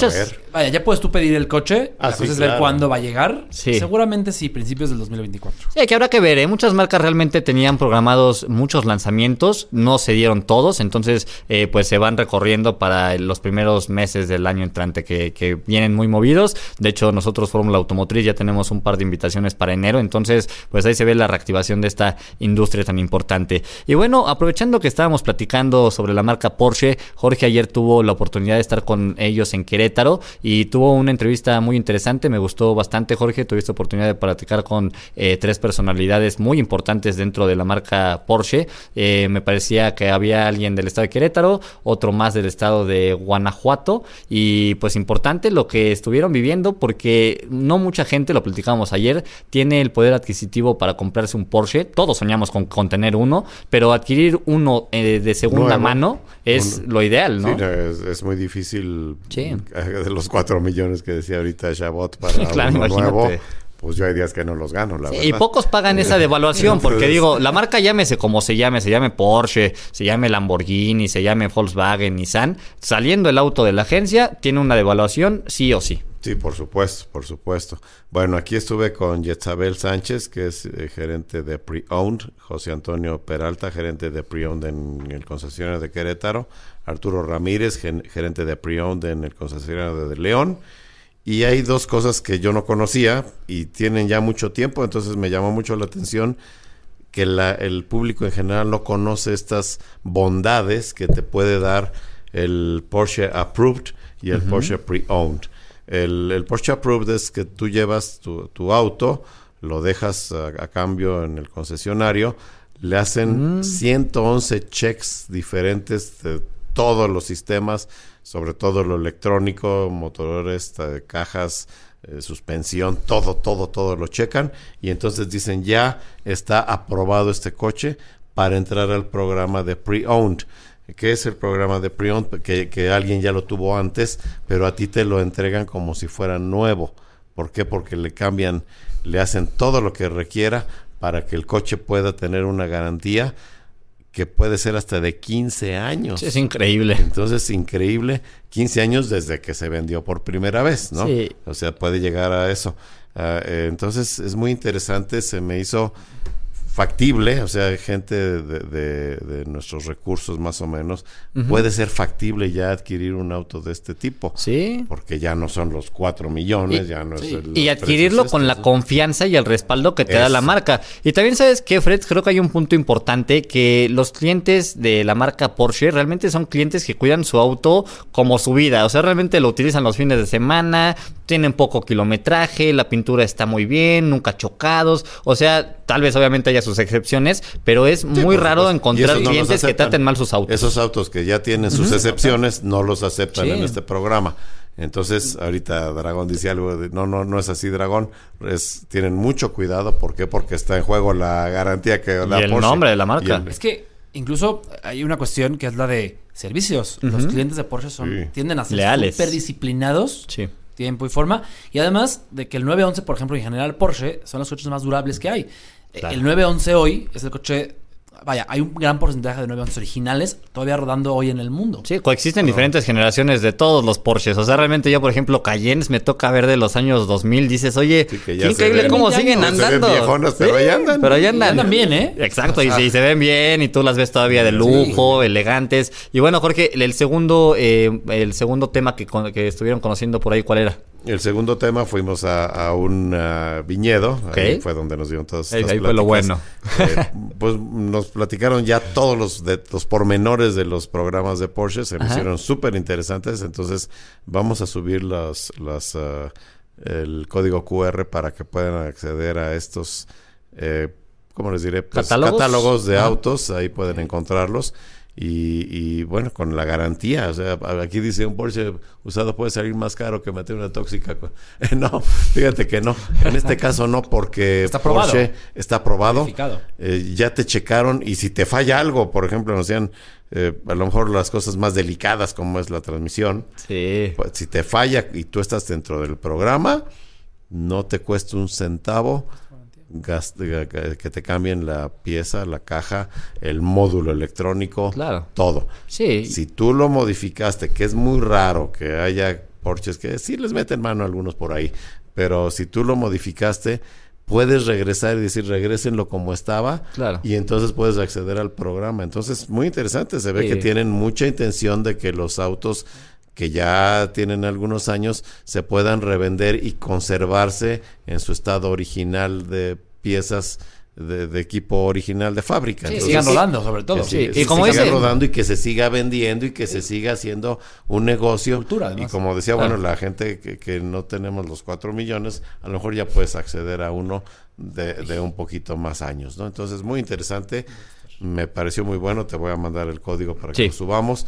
muchas... ver. Vaya, ya puedes tú pedir el coche. Ah, la sí, cosa es claro. ver cuándo va a llegar. Sí. Seguramente sí, principios del dos mil veinticuatro. Sí, que habrá que ver, ¿eh? Muchas marcas realmente tenían programados muchos lanzamientos, no se dieron todos, entonces eh, pues se van recorriendo para los primeros meses del año entrante que, que vienen muy movidos. De hecho, nosotros Fórmula Automotriz ya tenemos un par de invitaciones para enero, entonces pues ahí se ve la reactivación de esta industria tan importante. Y bueno, aprovechando que estábamos platicando sobre la marca Porsche, Jorge ayer tuvo la oportunidad de estar con ellos en Querétaro y tuvo una entrevista muy interesante, me gustó bastante. Jorge, tuviste oportunidad de platicar con eh, tres personalidades muy importantes dentro de la marca Porsche. Eh, me parecía que había alguien del estado de Querétaro, otro más del estado de Guanajuato, y pues importante lo que estuvieron viviendo, porque no mucha gente, lo platicábamos ayer, tiene el poder adquisitivo para comprarse un Porsche. Todos soñamos con, con tener uno, pero adquirir uno eh, de segunda Nuevo. mano es Un- lo ideal, ¿no? Sí, es, es muy difícil. Sí. De los cuatro millones que decía ahorita Chabot para Sí, claro, uno imagínate. nuevo, pues yo hay días que no los gano, la Sí, verdad. y pocos pagan esa devaluación, porque Entonces- digo, la marca llámese como se llame, se llame Porsche, se llame Lamborghini, se llame Volkswagen, Nissan, saliendo el auto de la agencia, tiene una devaluación sí o sí. Sí, por supuesto, por supuesto. Bueno, aquí estuve con Yetzabel Sánchez, que es eh, gerente de Pre-Owned, José Antonio Peralta, gerente de Pre-Owned en el concesionario de Querétaro, Arturo Ramírez, gen- gerente de Pre-Owned en el concesionario de León. Y hay dos cosas que yo no conocía y tienen ya mucho tiempo, entonces me llamó mucho la atención que la, el público en general no conoce estas bondades que te puede dar el Porsche Approved y el Ujú. Porsche Pre-Owned. El, el Porsche Approved es que tú llevas tu, tu auto, lo dejas a, a cambio en el concesionario, le hacen Mm. ciento once checks diferentes de todos los sistemas, sobre todo lo electrónico, motores, eh, cajas, eh, suspensión, todo, todo, todo lo checan y entonces dicen ya está aprobado este coche para entrar al programa de Pre-Owned. ¿Qué es el programa de Pre-Owned? Que, que alguien ya lo tuvo antes, pero a ti te lo entregan como si fuera nuevo. ¿Por qué? Porque le cambian, le hacen todo lo que requiera para que el coche pueda tener una garantía que puede ser hasta de quince años. Sí, es increíble. Entonces, increíble, quince años desde que se vendió por primera vez, ¿no? Sí. O sea, puede llegar a eso. Ah, eh, entonces, es muy interesante, se me hizo factible, o sea, gente de, de, de nuestros recursos más o menos, Ujú. puede ser factible ya adquirir un auto de este tipo. Sí. Porque ya no son los cuatro millones, Y- ya no es Sí. el, Y los adquirirlo precios con la estos, confianza y el respaldo que te da Eso. la marca. Y también sabes que, Fred, creo que hay un punto importante, que los clientes de la marca Porsche realmente son clientes que cuidan su auto como su vida. O sea, realmente lo utilizan los fines de semana, tienen poco kilometraje, la pintura está muy bien, nunca chocados. O sea, tal vez obviamente haya sus excepciones, pero es Sí, muy por raro supuesto. Y encontrar esos no los clientes que aceptan. traten mal sus autos. Esos autos que ya tienen sus Ujú. excepciones no los aceptan Sí. en este programa. Entonces, ahorita Dragón dice algo de, no, no, no es así, Dragón. Es, tienen mucho cuidado. ¿Por qué? Porque está en juego la garantía que da el Porsche. nombre de la marca. Y el- Es que incluso hay una cuestión que es la de servicios. Los Ujú. clientes de Porsche son Sí. tienden a ser Leales. súper disciplinados. Sí. Tiempo y forma. Y además de que el nueve once, por ejemplo, en general Porsche, son los coches más durables que hay. Claro. El nueve once hoy es el coche... Vaya, hay un gran porcentaje de nueve once originales todavía rodando hoy en el mundo. Sí, coexisten diferentes generaciones de todos los Porsches. O sea, realmente yo, por ejemplo, Cayennes me toca ver de los años dos mil. Dices, oye, Sí, que qué ya se increíble ven- cómo ya siguen se ven andando. viejonas, pero ahí andan. Pero ahí andan. Andan bien, ¿eh? Exacto, y, Ah. se- y se ven bien y tú las ves todavía de lujo, elegantes. Y bueno, Jorge, el segundo eh, el segundo tema que, con- que estuvieron conociendo por ahí, ¿cuál era? El segundo tema, fuimos a, a un ah, viñedo. Ok. Ahí fue donde nos dieron todas Ahí- estas ahí fue lo pláticas. bueno. Eh, pues nos platicaron ya todos los, de, los pormenores de los programas de Porsche. Se me Ajá. hicieron súper interesantes. Entonces, vamos a subir las, las, ah, el código Q R para que puedan acceder a estos, eh, ¿cómo les diré? Pues, ¿Catálogos? catálogos de Ajá. autos. Ahí pueden encontrarlos. Y, y bueno, con la garantía, o sea, aquí dice un Porsche usado puede salir más caro que meter una tóxica. No, fíjate que no. En este caso no, porque Está aprobado. Porsche está aprobado. Verificado. Eh, ya te checaron y si te falla algo, por ejemplo, nos decían eh, a lo mejor las cosas más delicadas como es la transmisión, Sí. pues, si te falla y tú estás dentro del programa, no te cuesta un centavo gast- ga- que te cambien la pieza, la caja, el módulo electrónico, Claro. todo. Sí. Si tú lo modificaste, que es muy raro que haya Porsches que sí les meten mano a algunos por ahí, pero si tú lo modificaste, puedes regresar y decir, regrésenlo como estaba, claro. y entonces puedes acceder al programa. Entonces, muy interesante, se ve Sí. que tienen mucha intención de que los autos que ya tienen algunos años se puedan revender y conservarse en su estado original de piezas de, de equipo original de fábrica. Sí, Entonces, sigan rodando, sobre todo. que Sí, siga- y como siga dice- rodando y que se siga vendiendo y que se siga haciendo un negocio. Cultura, además. Y como decía, Claro. bueno, la gente que, que no tenemos los cuatro millones, a lo mejor ya puedes acceder a uno de, de un poquito más años, ¿no? Entonces, muy interesante. Me pareció muy bueno. Te voy a mandar el código para que Sí. lo subamos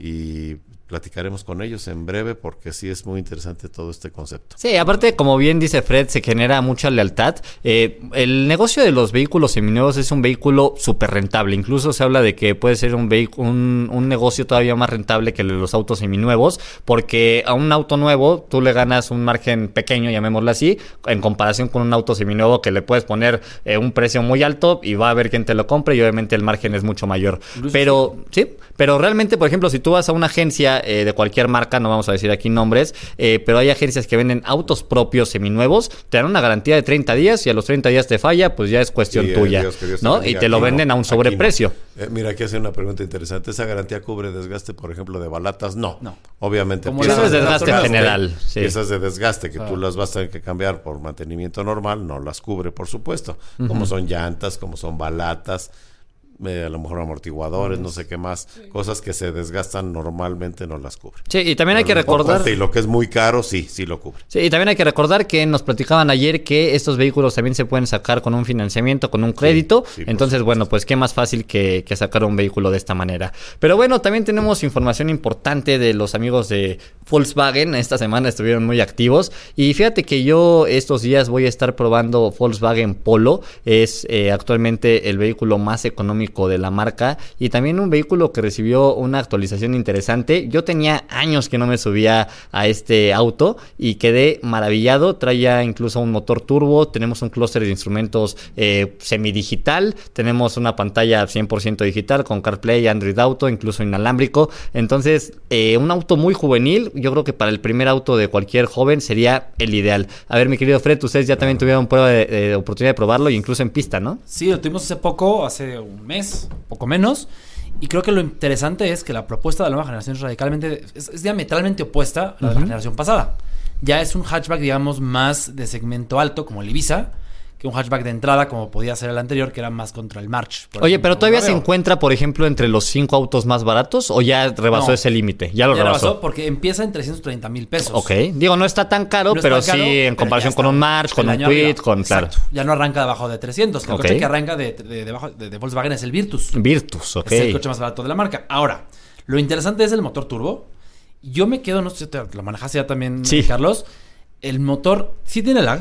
y platicaremos con ellos en breve porque sí es muy interesante todo este concepto. Sí, aparte, como bien dice Fred, se genera mucha lealtad. Eh, el negocio de los vehículos seminuevos es un vehículo súper rentable. Incluso se habla de que puede ser un, vehicu- un, un negocio todavía más rentable que el de los autos seminuevos, porque a un auto nuevo tú le ganas un margen pequeño, llamémoslo así, en comparación con un auto seminuevo que le puedes poner eh, un precio muy alto y va a haber quien te lo compre y obviamente el margen es mucho mayor. Incluso Pero, sí, pero realmente, por ejemplo, si tú vas a una agencia eh, de cualquier marca, no vamos a decir aquí nombres, eh, pero hay agencias que venden autos propios seminuevos, te dan una garantía de treinta días y a los treinta días te falla, pues ya es cuestión Sí, eh, tuya, Dios, que Dios te ¿no? bendiga. Y te lo Aquí venden no, a un aquí sobreprecio. no. Eh, mira, aquí hace una pregunta interesante. ¿Esa garantía cubre desgaste, por ejemplo, de balatas? No. No. Obviamente. Como piezas la- de desgaste desgaste, general, sí. Piezas de desgaste que Ah. tú las vas a tener que cambiar por mantenimiento normal, no las cubre, por supuesto. Como son llantas, como son balatas, eh, a lo mejor amortiguadores, no sé qué más. Cosas que se desgastan normalmente no las cubre. Sí, y también hay que Pero lo recordar... importante y lo que es muy caro, sí, sí lo cubre. Sí, y también hay que recordar que nos platicaban ayer que estos vehículos también se pueden sacar con un financiamiento, con un crédito. sí, por Entonces, bueno, pues qué más fácil que, que sacar un vehículo de esta manera. Pero bueno, también tenemos información importante de los amigos de Volkswagen. Esta semana estuvieron muy activos. Y fíjate que yo estos días voy a estar probando Volkswagen Polo. Es eh, actualmente el vehículo más económico de la marca y también un vehículo que recibió una actualización interesante. Yo tenía años que no me subía a este auto y quedé maravillado. Traía incluso un motor turbo, tenemos un clúster de instrumentos eh, semidigital, tenemos una pantalla cien por ciento digital con CarPlay, Android Auto, incluso inalámbrico. Entonces, eh, un auto muy juvenil. Yo creo que para el primer auto de cualquier joven sería el ideal. A ver, mi querido Fred, ustedes ya también tuvieron prueba de, de oportunidad de probarlo, incluso en pista, ¿no? Sí, lo tuvimos hace poco, hace un mes, poco menos. Y creo que lo interesante es que la propuesta de la nueva generación es radicalmente, es, es diametralmente opuesta a la de la generación pasada. Ya es un hatchback, digamos, más de segmento alto, como el Ibiza, que un hatchback de entrada, como podía ser el anterior, que era más contra el March. por Oye, ejemplo, pero todavía un se Aveo. encuentra, por ejemplo, entre los cinco autos más baratos o ya rebasó No. ese límite. Ya lo Ya rebasó. rebasó porque empieza en trescientos treinta mil pesos. Ok, digo, no está tan caro, No está pero caro, sí en pero comparación ya con está un March, con el un año arriba. Kwid, con, claro, Exacto. Ya no arranca debajo de trescientos. Que el Ok. coche que arranca de, de, debajo de, de Volkswagen es el Virtus. Virtus, ok. Es el coche más barato de la marca. Ahora, lo interesante es el motor turbo. Yo me quedo, no sé si te lo manejaste ya también, Sí. Carlos. El motor sí tiene lag,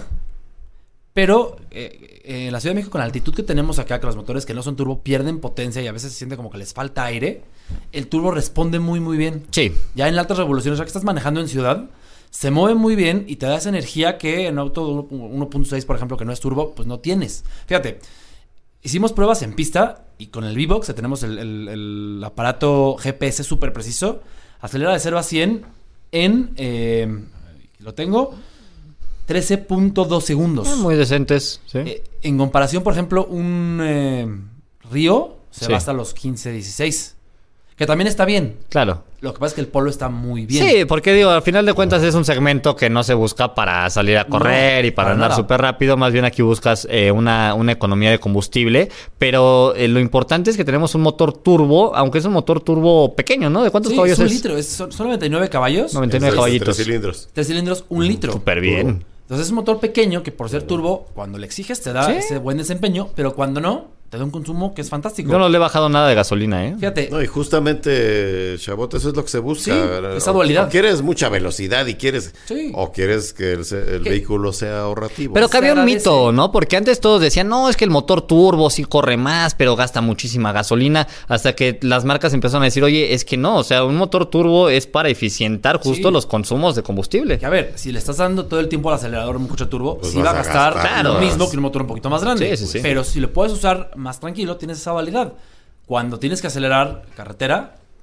pero eh, eh, en la Ciudad de México, con la altitud que tenemos acá, que los motores que no son turbo pierden potencia y a veces se siente como que les falta aire, el turbo responde muy, muy bien. Sí. Ya en altas revoluciones, ya que estás manejando en ciudad, se mueve muy bien y te da esa energía que en un auto de uno punto seis, por ejemplo, que no es turbo, pues no tienes. Fíjate, hicimos pruebas en pista y con el V-Box, que tenemos el, el- el aparato G P S súper preciso, acelera de cero a cien en, eh, lo tengo, trece punto dos segundos. Ah, muy decentes, sí. Eh, en comparación, por ejemplo, un eh, Río se Sí. va hasta los quince, dieciséis. Que también está bien. Claro. Lo que pasa es que el Polo está muy bien. Sí, porque digo, al final de cuentas es un segmento que no se busca para salir a correr No, y para, para andar nada. súper rápido, más bien aquí buscas eh, una, una economía de combustible, pero eh, lo importante es que tenemos un motor turbo, aunque es un motor turbo pequeño, ¿no? ¿De cuántos Sí, caballos es un es? litro, es, son, son noventa y nueve caballos. noventa y nueve Es de caballitos. Tres cilindros. Tres cilindros, un litro. Súper bien. Entonces es un motor pequeño que por ser turbo, cuando le exiges te da Sí. ese buen desempeño, pero cuando no, te da un consumo que es fantástico. Yo no le he bajado nada de gasolina, ¿eh? Fíjate, No, y justamente, Chabot, eso es lo que se busca. Sí, esa dualidad. O quieres mucha velocidad y quieres, Sí. o quieres que el, se- el ¿Qué? vehículo sea ahorrativo. Pero Se que había un agradece. mito, ¿no? Porque antes todos decían, no, es que el motor turbo sí corre más, pero gasta muchísima gasolina. Hasta que las marcas empezaron a decir, oye, es que no, o sea, un motor turbo es para eficientar justo Sí. los consumos de combustible. que a ver, si le estás dando todo el tiempo al acelerador mucho turbo, Pues sí va a vas a gastar gastar lo más. mismo que un motor un poquito más grande. Sí, sí, sí. Pero si lo puedes usar más tranquilo, tienes esa validad. Cuando tienes que acelerar carretera,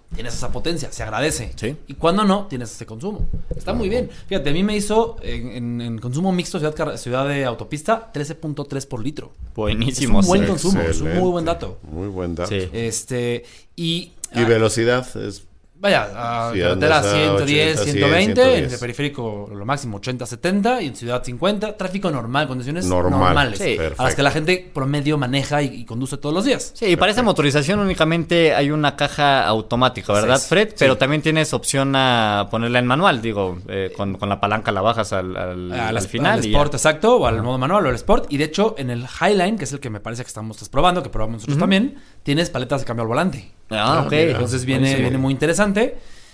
tienes esa potencia, se agradece. Sí. Y cuando no, tienes ese consumo. Está muy bien. Fíjate, a mí me hizo en, en, en consumo mixto ciudad, ciudad de autopista trece punto tres por litro. Buenísimo. Es un buen sí. consumo, es un Excelente. muy buen dato. Muy buen dato. Sí. Este, y... Y velocidad es... Vaya, a Sí, carretera andas a ciento diez, ochenta, ciento veinte, cien, en ciento el diez. periférico lo máximo ochenta, setenta y en ciudad cincuenta. Tráfico normal, condiciones Normal, normales. sí, a las que la gente promedio maneja y, y conduce todos los días. Sí, y para esa motorización únicamente hay una caja automática, ¿verdad, Sí, Fred? sí. Pero también tienes opción a ponerla en manual, digo, eh, con, con la palanca la bajas al, al, Al, al final. al y Sport, ya. exacto, o al modo manual o al Sport. Y de hecho, en el Highline, que es el que me parece que estamos estás probando, que probamos nosotros Ujú. también, tienes paletas de cambio al volante. Ah, ok. Entonces viene, Buenísimo. viene muy interesante.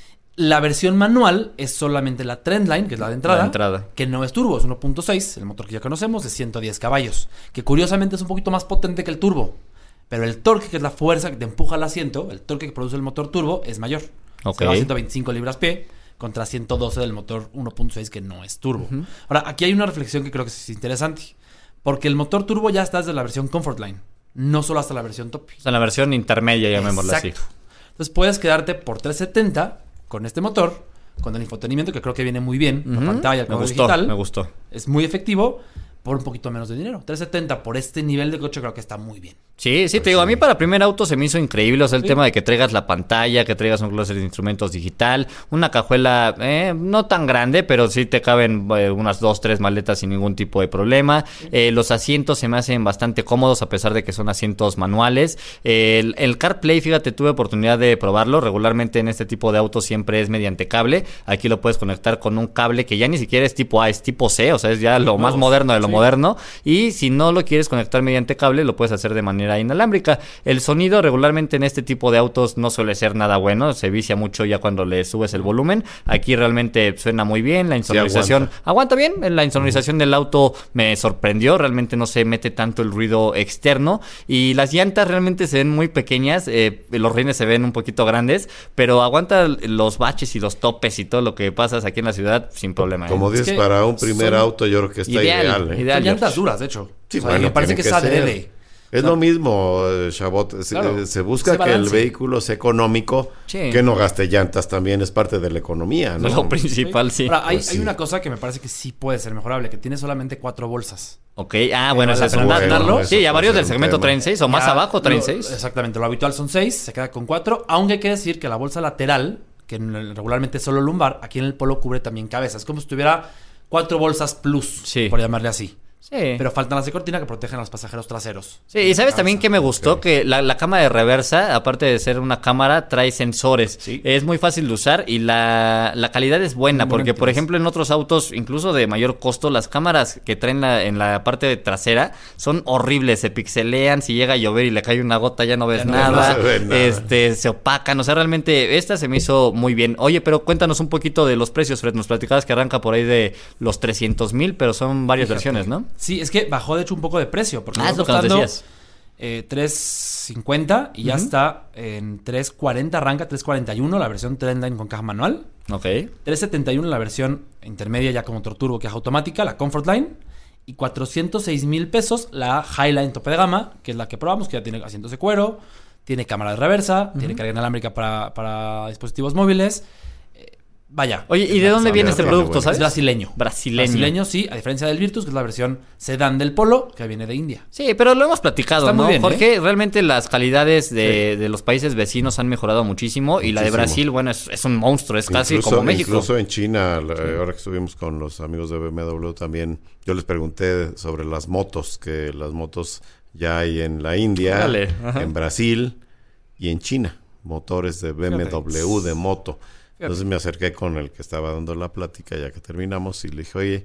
La versión manual es solamente la Trendline, que es la de entrada, La entrada. que no es turbo, es uno punto seis, el motor que ya conocemos, de ciento diez caballos, que curiosamente es un poquito más potente que el turbo. Pero el torque, que es la fuerza que te empuja al asiento, el torque que produce el motor turbo, es mayor. Ok. Se va a ciento veinticinco libras-pie contra ciento doce del motor uno punto seis, que no es turbo. Ujú. Ahora, aquí hay una reflexión que creo que es interesante, porque el motor turbo ya está desde la versión Comfortline, no solo hasta la versión Top. O sea, la versión intermedia, llamémosla así. Exacto. Entonces puedes quedarte por trescientos setenta con este motor, con el infotenimiento que creo que viene muy bien, la Ujú. pantalla, el Me color gustó, digital. me gustó. Es muy efectivo por un poquito menos de dinero. trescientos setenta por este nivel de coche creo que está muy bien. Sí, sí, te digo, a mí para primer auto se me hizo increíble, o sea, el Sí. tema de que traigas la pantalla, que traigas un clúster de instrumentos digital, una cajuela eh, no tan grande, pero sí te caben eh, unas dos, tres maletas sin ningún tipo de problema. Eh, los asientos se me hacen bastante cómodos a pesar de que son asientos manuales. Eh, el, el CarPlay, fíjate, tuve oportunidad de probarlo, regularmente en este tipo de autos siempre es mediante cable, aquí lo puedes conectar con un cable que ya ni siquiera es tipo A, es tipo C, o sea, es ya lo más moderno de lo Sí. moderno, y si no lo quieres conectar mediante cable, lo puedes hacer de manera inalámbrica. El sonido regularmente en este tipo de autos no suele ser nada bueno, se vicia mucho ya cuando le subes el volumen. Aquí realmente suena muy bien, la insonorización aguanta. aguanta bien, la insonorización del auto me sorprendió, realmente no se mete tanto el ruido externo y las llantas realmente se ven muy pequeñas, eh, los rines se ven un poquito grandes, pero aguanta los baches y los topes y todo lo que pasas aquí en la ciudad sin problema. ¿eh? Como dices, que para un primer son- auto yo creo que está Ideal, ideal. ¿eh? ideal. Son llantas duras, de hecho. Sí, O sea, bueno, me parece que tiene es que ser. adrede. Es O sea, lo mismo, eh, Chabot. Se, Claro, eh, se busca ese que el balance. vehículo sea económico, Sí. que no gaste llantas también, es parte de la economía, ¿no? Lo principal, sí. Ahora, hay, Pues hay sí. una cosa que me parece que sí puede ser mejorable, que tiene solamente cuatro bolsas. Ok, ah, bueno, vale ese es la un pena dato. darlo. Sí, Eso ya puede varios ser del un segmento tema. traen seis o más Ya, abajo traen lo- seis. Exactamente, lo habitual son seis, se queda con cuatro, aunque hay que decir que la bolsa lateral, que en el- regularmente es solo lumbar, aquí en el Polo cubre también cabeza. Es como si tuviera cuatro bolsas plus, Sí. por llamarle así. Sí. Pero faltan las de cortina que protegen a los pasajeros traseros. Sí, y sabes también que me gustó que la, la cámara de reversa, aparte de ser una cámara, trae sensores. Sí. Es muy fácil de usar y la, la calidad es buena, Muy porque buena por optimización. ejemplo en otros autos, incluso de mayor costo, las cámaras que traen la- en la parte trasera son horribles, se pixelean, si llega a llover y le cae una gota ya no ves Ya no- nada, no se ve nada. este se opacan, o sea, realmente esta se me hizo muy bien. Oye, pero cuéntanos un poquito de los precios, Fred, nos platicabas que arranca por ahí de los trescientos mil, pero son varias Fíjate. versiones, ¿no? Sí, es que bajó de hecho un poco de precio, porque Ah, va es lo que nos costando, decías. eh, tres cincuenta y ya Ujú. está en tres cuarenta, arranca tres cuarenta y uno la versión Trendline con caja manual. Ok. tres setenta y uno la versión intermedia ya con motor turbo, caja automática, la Comfortline. Y cuatrocientos seis mil pesos la Highline tope de gama, que es la que probamos, que ya tiene asientos de cuero, tiene cámara de reversa, tiene carga inalámbrica para, para dispositivos móviles. Eh, vaya. Oye, ¿y de dónde viene este Tiene producto, buena- sabes? Es brasileño. Brasileño. Brasileño, sí, a diferencia del Virtus, que es la versión sedán del Polo, que viene de India. Sí, pero lo hemos platicado, Está muy ¿no? bien, Jorge, realmente las calidades de, de los países vecinos han mejorado muchísimo y la de Muchísimo. Brasil, bueno, es, es un monstruo, es casi Incluso- como México. Incluso en China, la- ahora que estuvimos con los amigos de B M W también, yo les pregunté sobre las motos, que las motos ya hay en la India, Órale, ajá. en Brasil y en China, motores de B M W de moto. Entonces me acerqué con el que estaba dando la plática ya que terminamos y le dije, oye,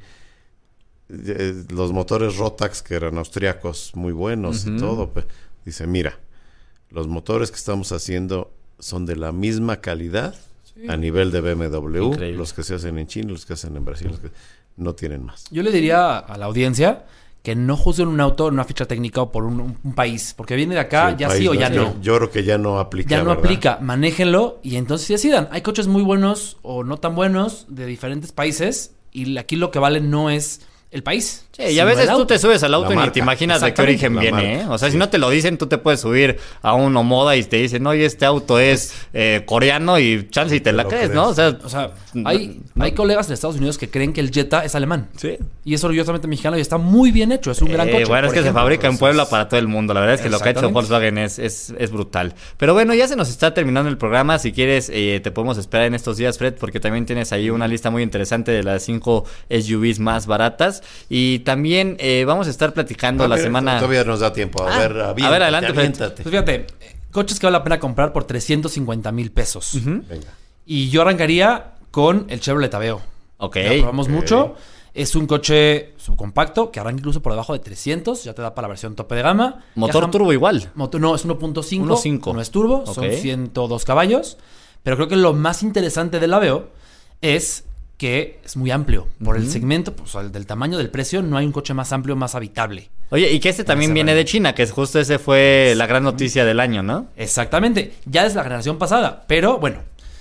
eh, los motores Rotax que eran austriacos muy buenos y Ujú. todo, pues, dice, mira, los motores que estamos haciendo son de la misma calidad a nivel de B M W, Increíble. los que se hacen en China, los que hacen en Brasil, los que no tienen más. Yo le diría a la audiencia que no juzguen un auto en una ficha técnica o por un, un- un país, porque viene de acá, el ya país sí o ya sé. no. Yo creo que ya no aplica. Ya no ¿verdad? aplica, manéjenlo y entonces sí decidan. Hay coches muy buenos o no tan buenos de diferentes países y aquí lo que vale no es el país, Sí, y a veces tú te subes al auto y ni te imaginas de qué origen la viene, marca. ¿eh? O sea, Sí. si no te lo dicen, tú te puedes subir a un Omoda y te dicen, oye, este auto es eh, coreano y chance y te, la lo crees, crees. ¿no? O sea, O sea, hay, hay colegas en Estados Unidos que creen que el Jetta es alemán. Sí. Y es orgullosamente mexicano y está muy bien hecho. Es un gran Eh, coche. bueno, es por que se ejemplo. fabrica en Puebla para todo el mundo. La verdad es que lo que ha hecho Exactamente. Volkswagen es, es, es brutal. Pero bueno, ya se nos está terminando el programa. Si quieres, eh, te podemos esperar en estos días, Fred, porque también tienes ahí una lista muy interesante de las cinco S U Vs más baratas. Y también eh, vamos a estar platicando Ah, la mira, semana... Todavía nos da tiempo. A Ah, ver, a ver, adelante, Fred. aviéntate. Pues fíjate, eh, coches que vale la pena comprar por trescientos cincuenta mil pesos. Ujú. Venga. Y yo arrancaría con el Chevrolet Aveo. Ok. Lo probamos ok. mucho. Es un coche subcompacto que arranca incluso por debajo de trescientos. Ya te da para la versión tope de gama. Motor Caja- turbo igual. Motor, no, es uno punto cinco. uno punto cinco. No es turbo, son Ok. ciento dos caballos. Pero creo que lo más interesante del Aveo es que es muy amplio. Por el Ujú. segmento, pues el del tamaño del precio, no hay un coche más amplio, más habitable. Oye, y que este también Ese viene rango. de China, que justo ese fue la gran noticia del año, ¿no? Exactamente. Ya es la generación pasada. Pero bueno,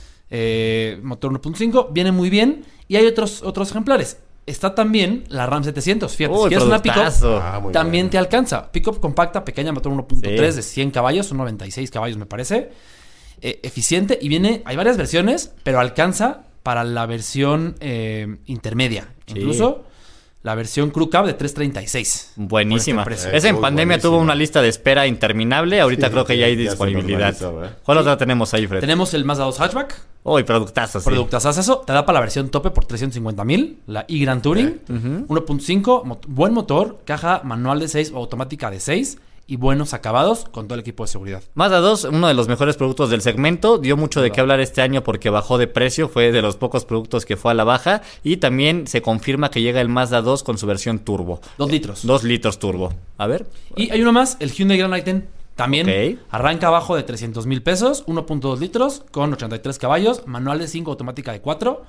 eh, motor uno punto cinco viene muy bien. Y hay otros, otros ejemplares. Está también la Ram setecientos. Fíjate, Uy, si quieres una pickup, productazo. Ah, muy también bueno. te alcanza. Pickup compacta, pequeña, motor uno punto tres Sí. de cien caballos, son noventa y seis caballos me parece. Eh, eficiente y viene, hay varias versiones, pero alcanza para la versión eh, intermedia. Sí. Incluso la versión Crew Cab de trescientos treinta y seis. Buenísima. Por este precio. Esa en Muy pandemia buenísima. tuvo una lista de espera interminable. Ahorita Sí, creo que ya hay ya se disponibilidad. normalizó, ¿verdad? ¿Cuál otra tenemos ahí, Fred? Tenemos el Mazda dos Hatchback. Uy, productazo, sí. Productas eso, te da para la versión tope por trescientos cincuenta mil, la e-Grand Touring, Ujú. uno punto cinco, mot- buen motor, caja manual de seis o automática de seis y buenos acabados con todo el equipo de seguridad. Mazda dos, uno de los mejores productos del segmento, dio mucho de qué hablar este año porque bajó de precio, fue de los pocos productos que fue a la baja y también se confirma que llega el Mazda dos con su versión turbo. Dos litros. Dos litros turbo. A ver. Y hay uno más, el Hyundai Grand i ten. También Ok. arranca abajo de trescientos mil pesos, uno punto dos litros con ochenta y tres caballos, manual de cinco, automática de cuatro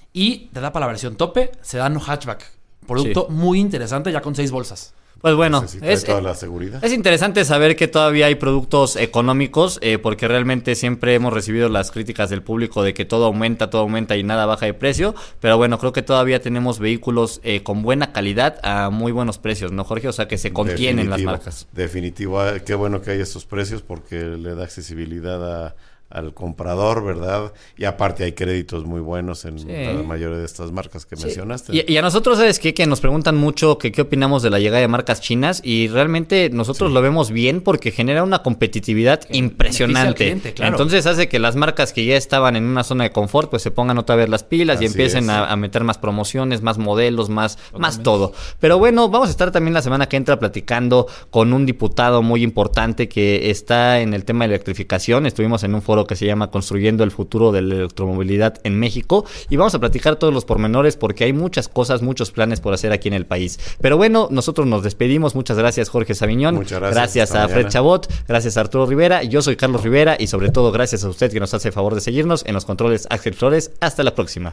y te da para la versión tope, sedán hatchback. Producto Sí. muy interesante ya con seis bolsas. Pues bueno, Necesita es, toda la seguridad. es interesante saber que todavía hay productos económicos, eh, porque realmente siempre hemos recibido las críticas del público de que todo aumenta, todo aumenta y nada baja de precio. Pero bueno, creo que todavía tenemos vehículos eh, con buena calidad a muy buenos precios, ¿no, Jorge? O sea, que se contienen las Definitivo, marcas. Definitivo. Ah, qué bueno que hay estos precios porque le da accesibilidad a, al comprador, ¿verdad? Y aparte hay créditos muy buenos en Sí. la mayoría de estas marcas que Sí. mencionaste. Y, y a nosotros, ¿sabes qué? Que nos preguntan mucho que qué opinamos de la llegada de marcas chinas y realmente nosotros lo vemos bien porque genera una competitividad impresionante. beneficia al cliente, claro. Entonces hace que las marcas que ya estaban en una zona de confort pues se pongan otra vez las pilas y Así empiecen es. a, a meter más promociones, más modelos, más, más todo. Pero bueno, vamos a estar también la semana que entra platicando con un diputado muy importante que está en el tema de electrificación. Estuvimos en un foro que se llama Construyendo el futuro de la electromovilidad en México y vamos a platicar todos los pormenores porque hay muchas cosas, muchos planes por hacer aquí en el país. Pero bueno, nosotros nos despedimos. Muchas gracias, Jorge Sabiñón. Muchas gracias. Gracias Hasta a Fred mañana. Chabot, gracias a Arturo Rivera. Yo soy Carlos Rivera y sobre todo gracias a usted que nos hace el favor de seguirnos en los controles Axel Flores. Hasta la próxima.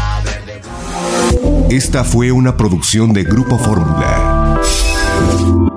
Esta fue una producción de Grupo Fórmula.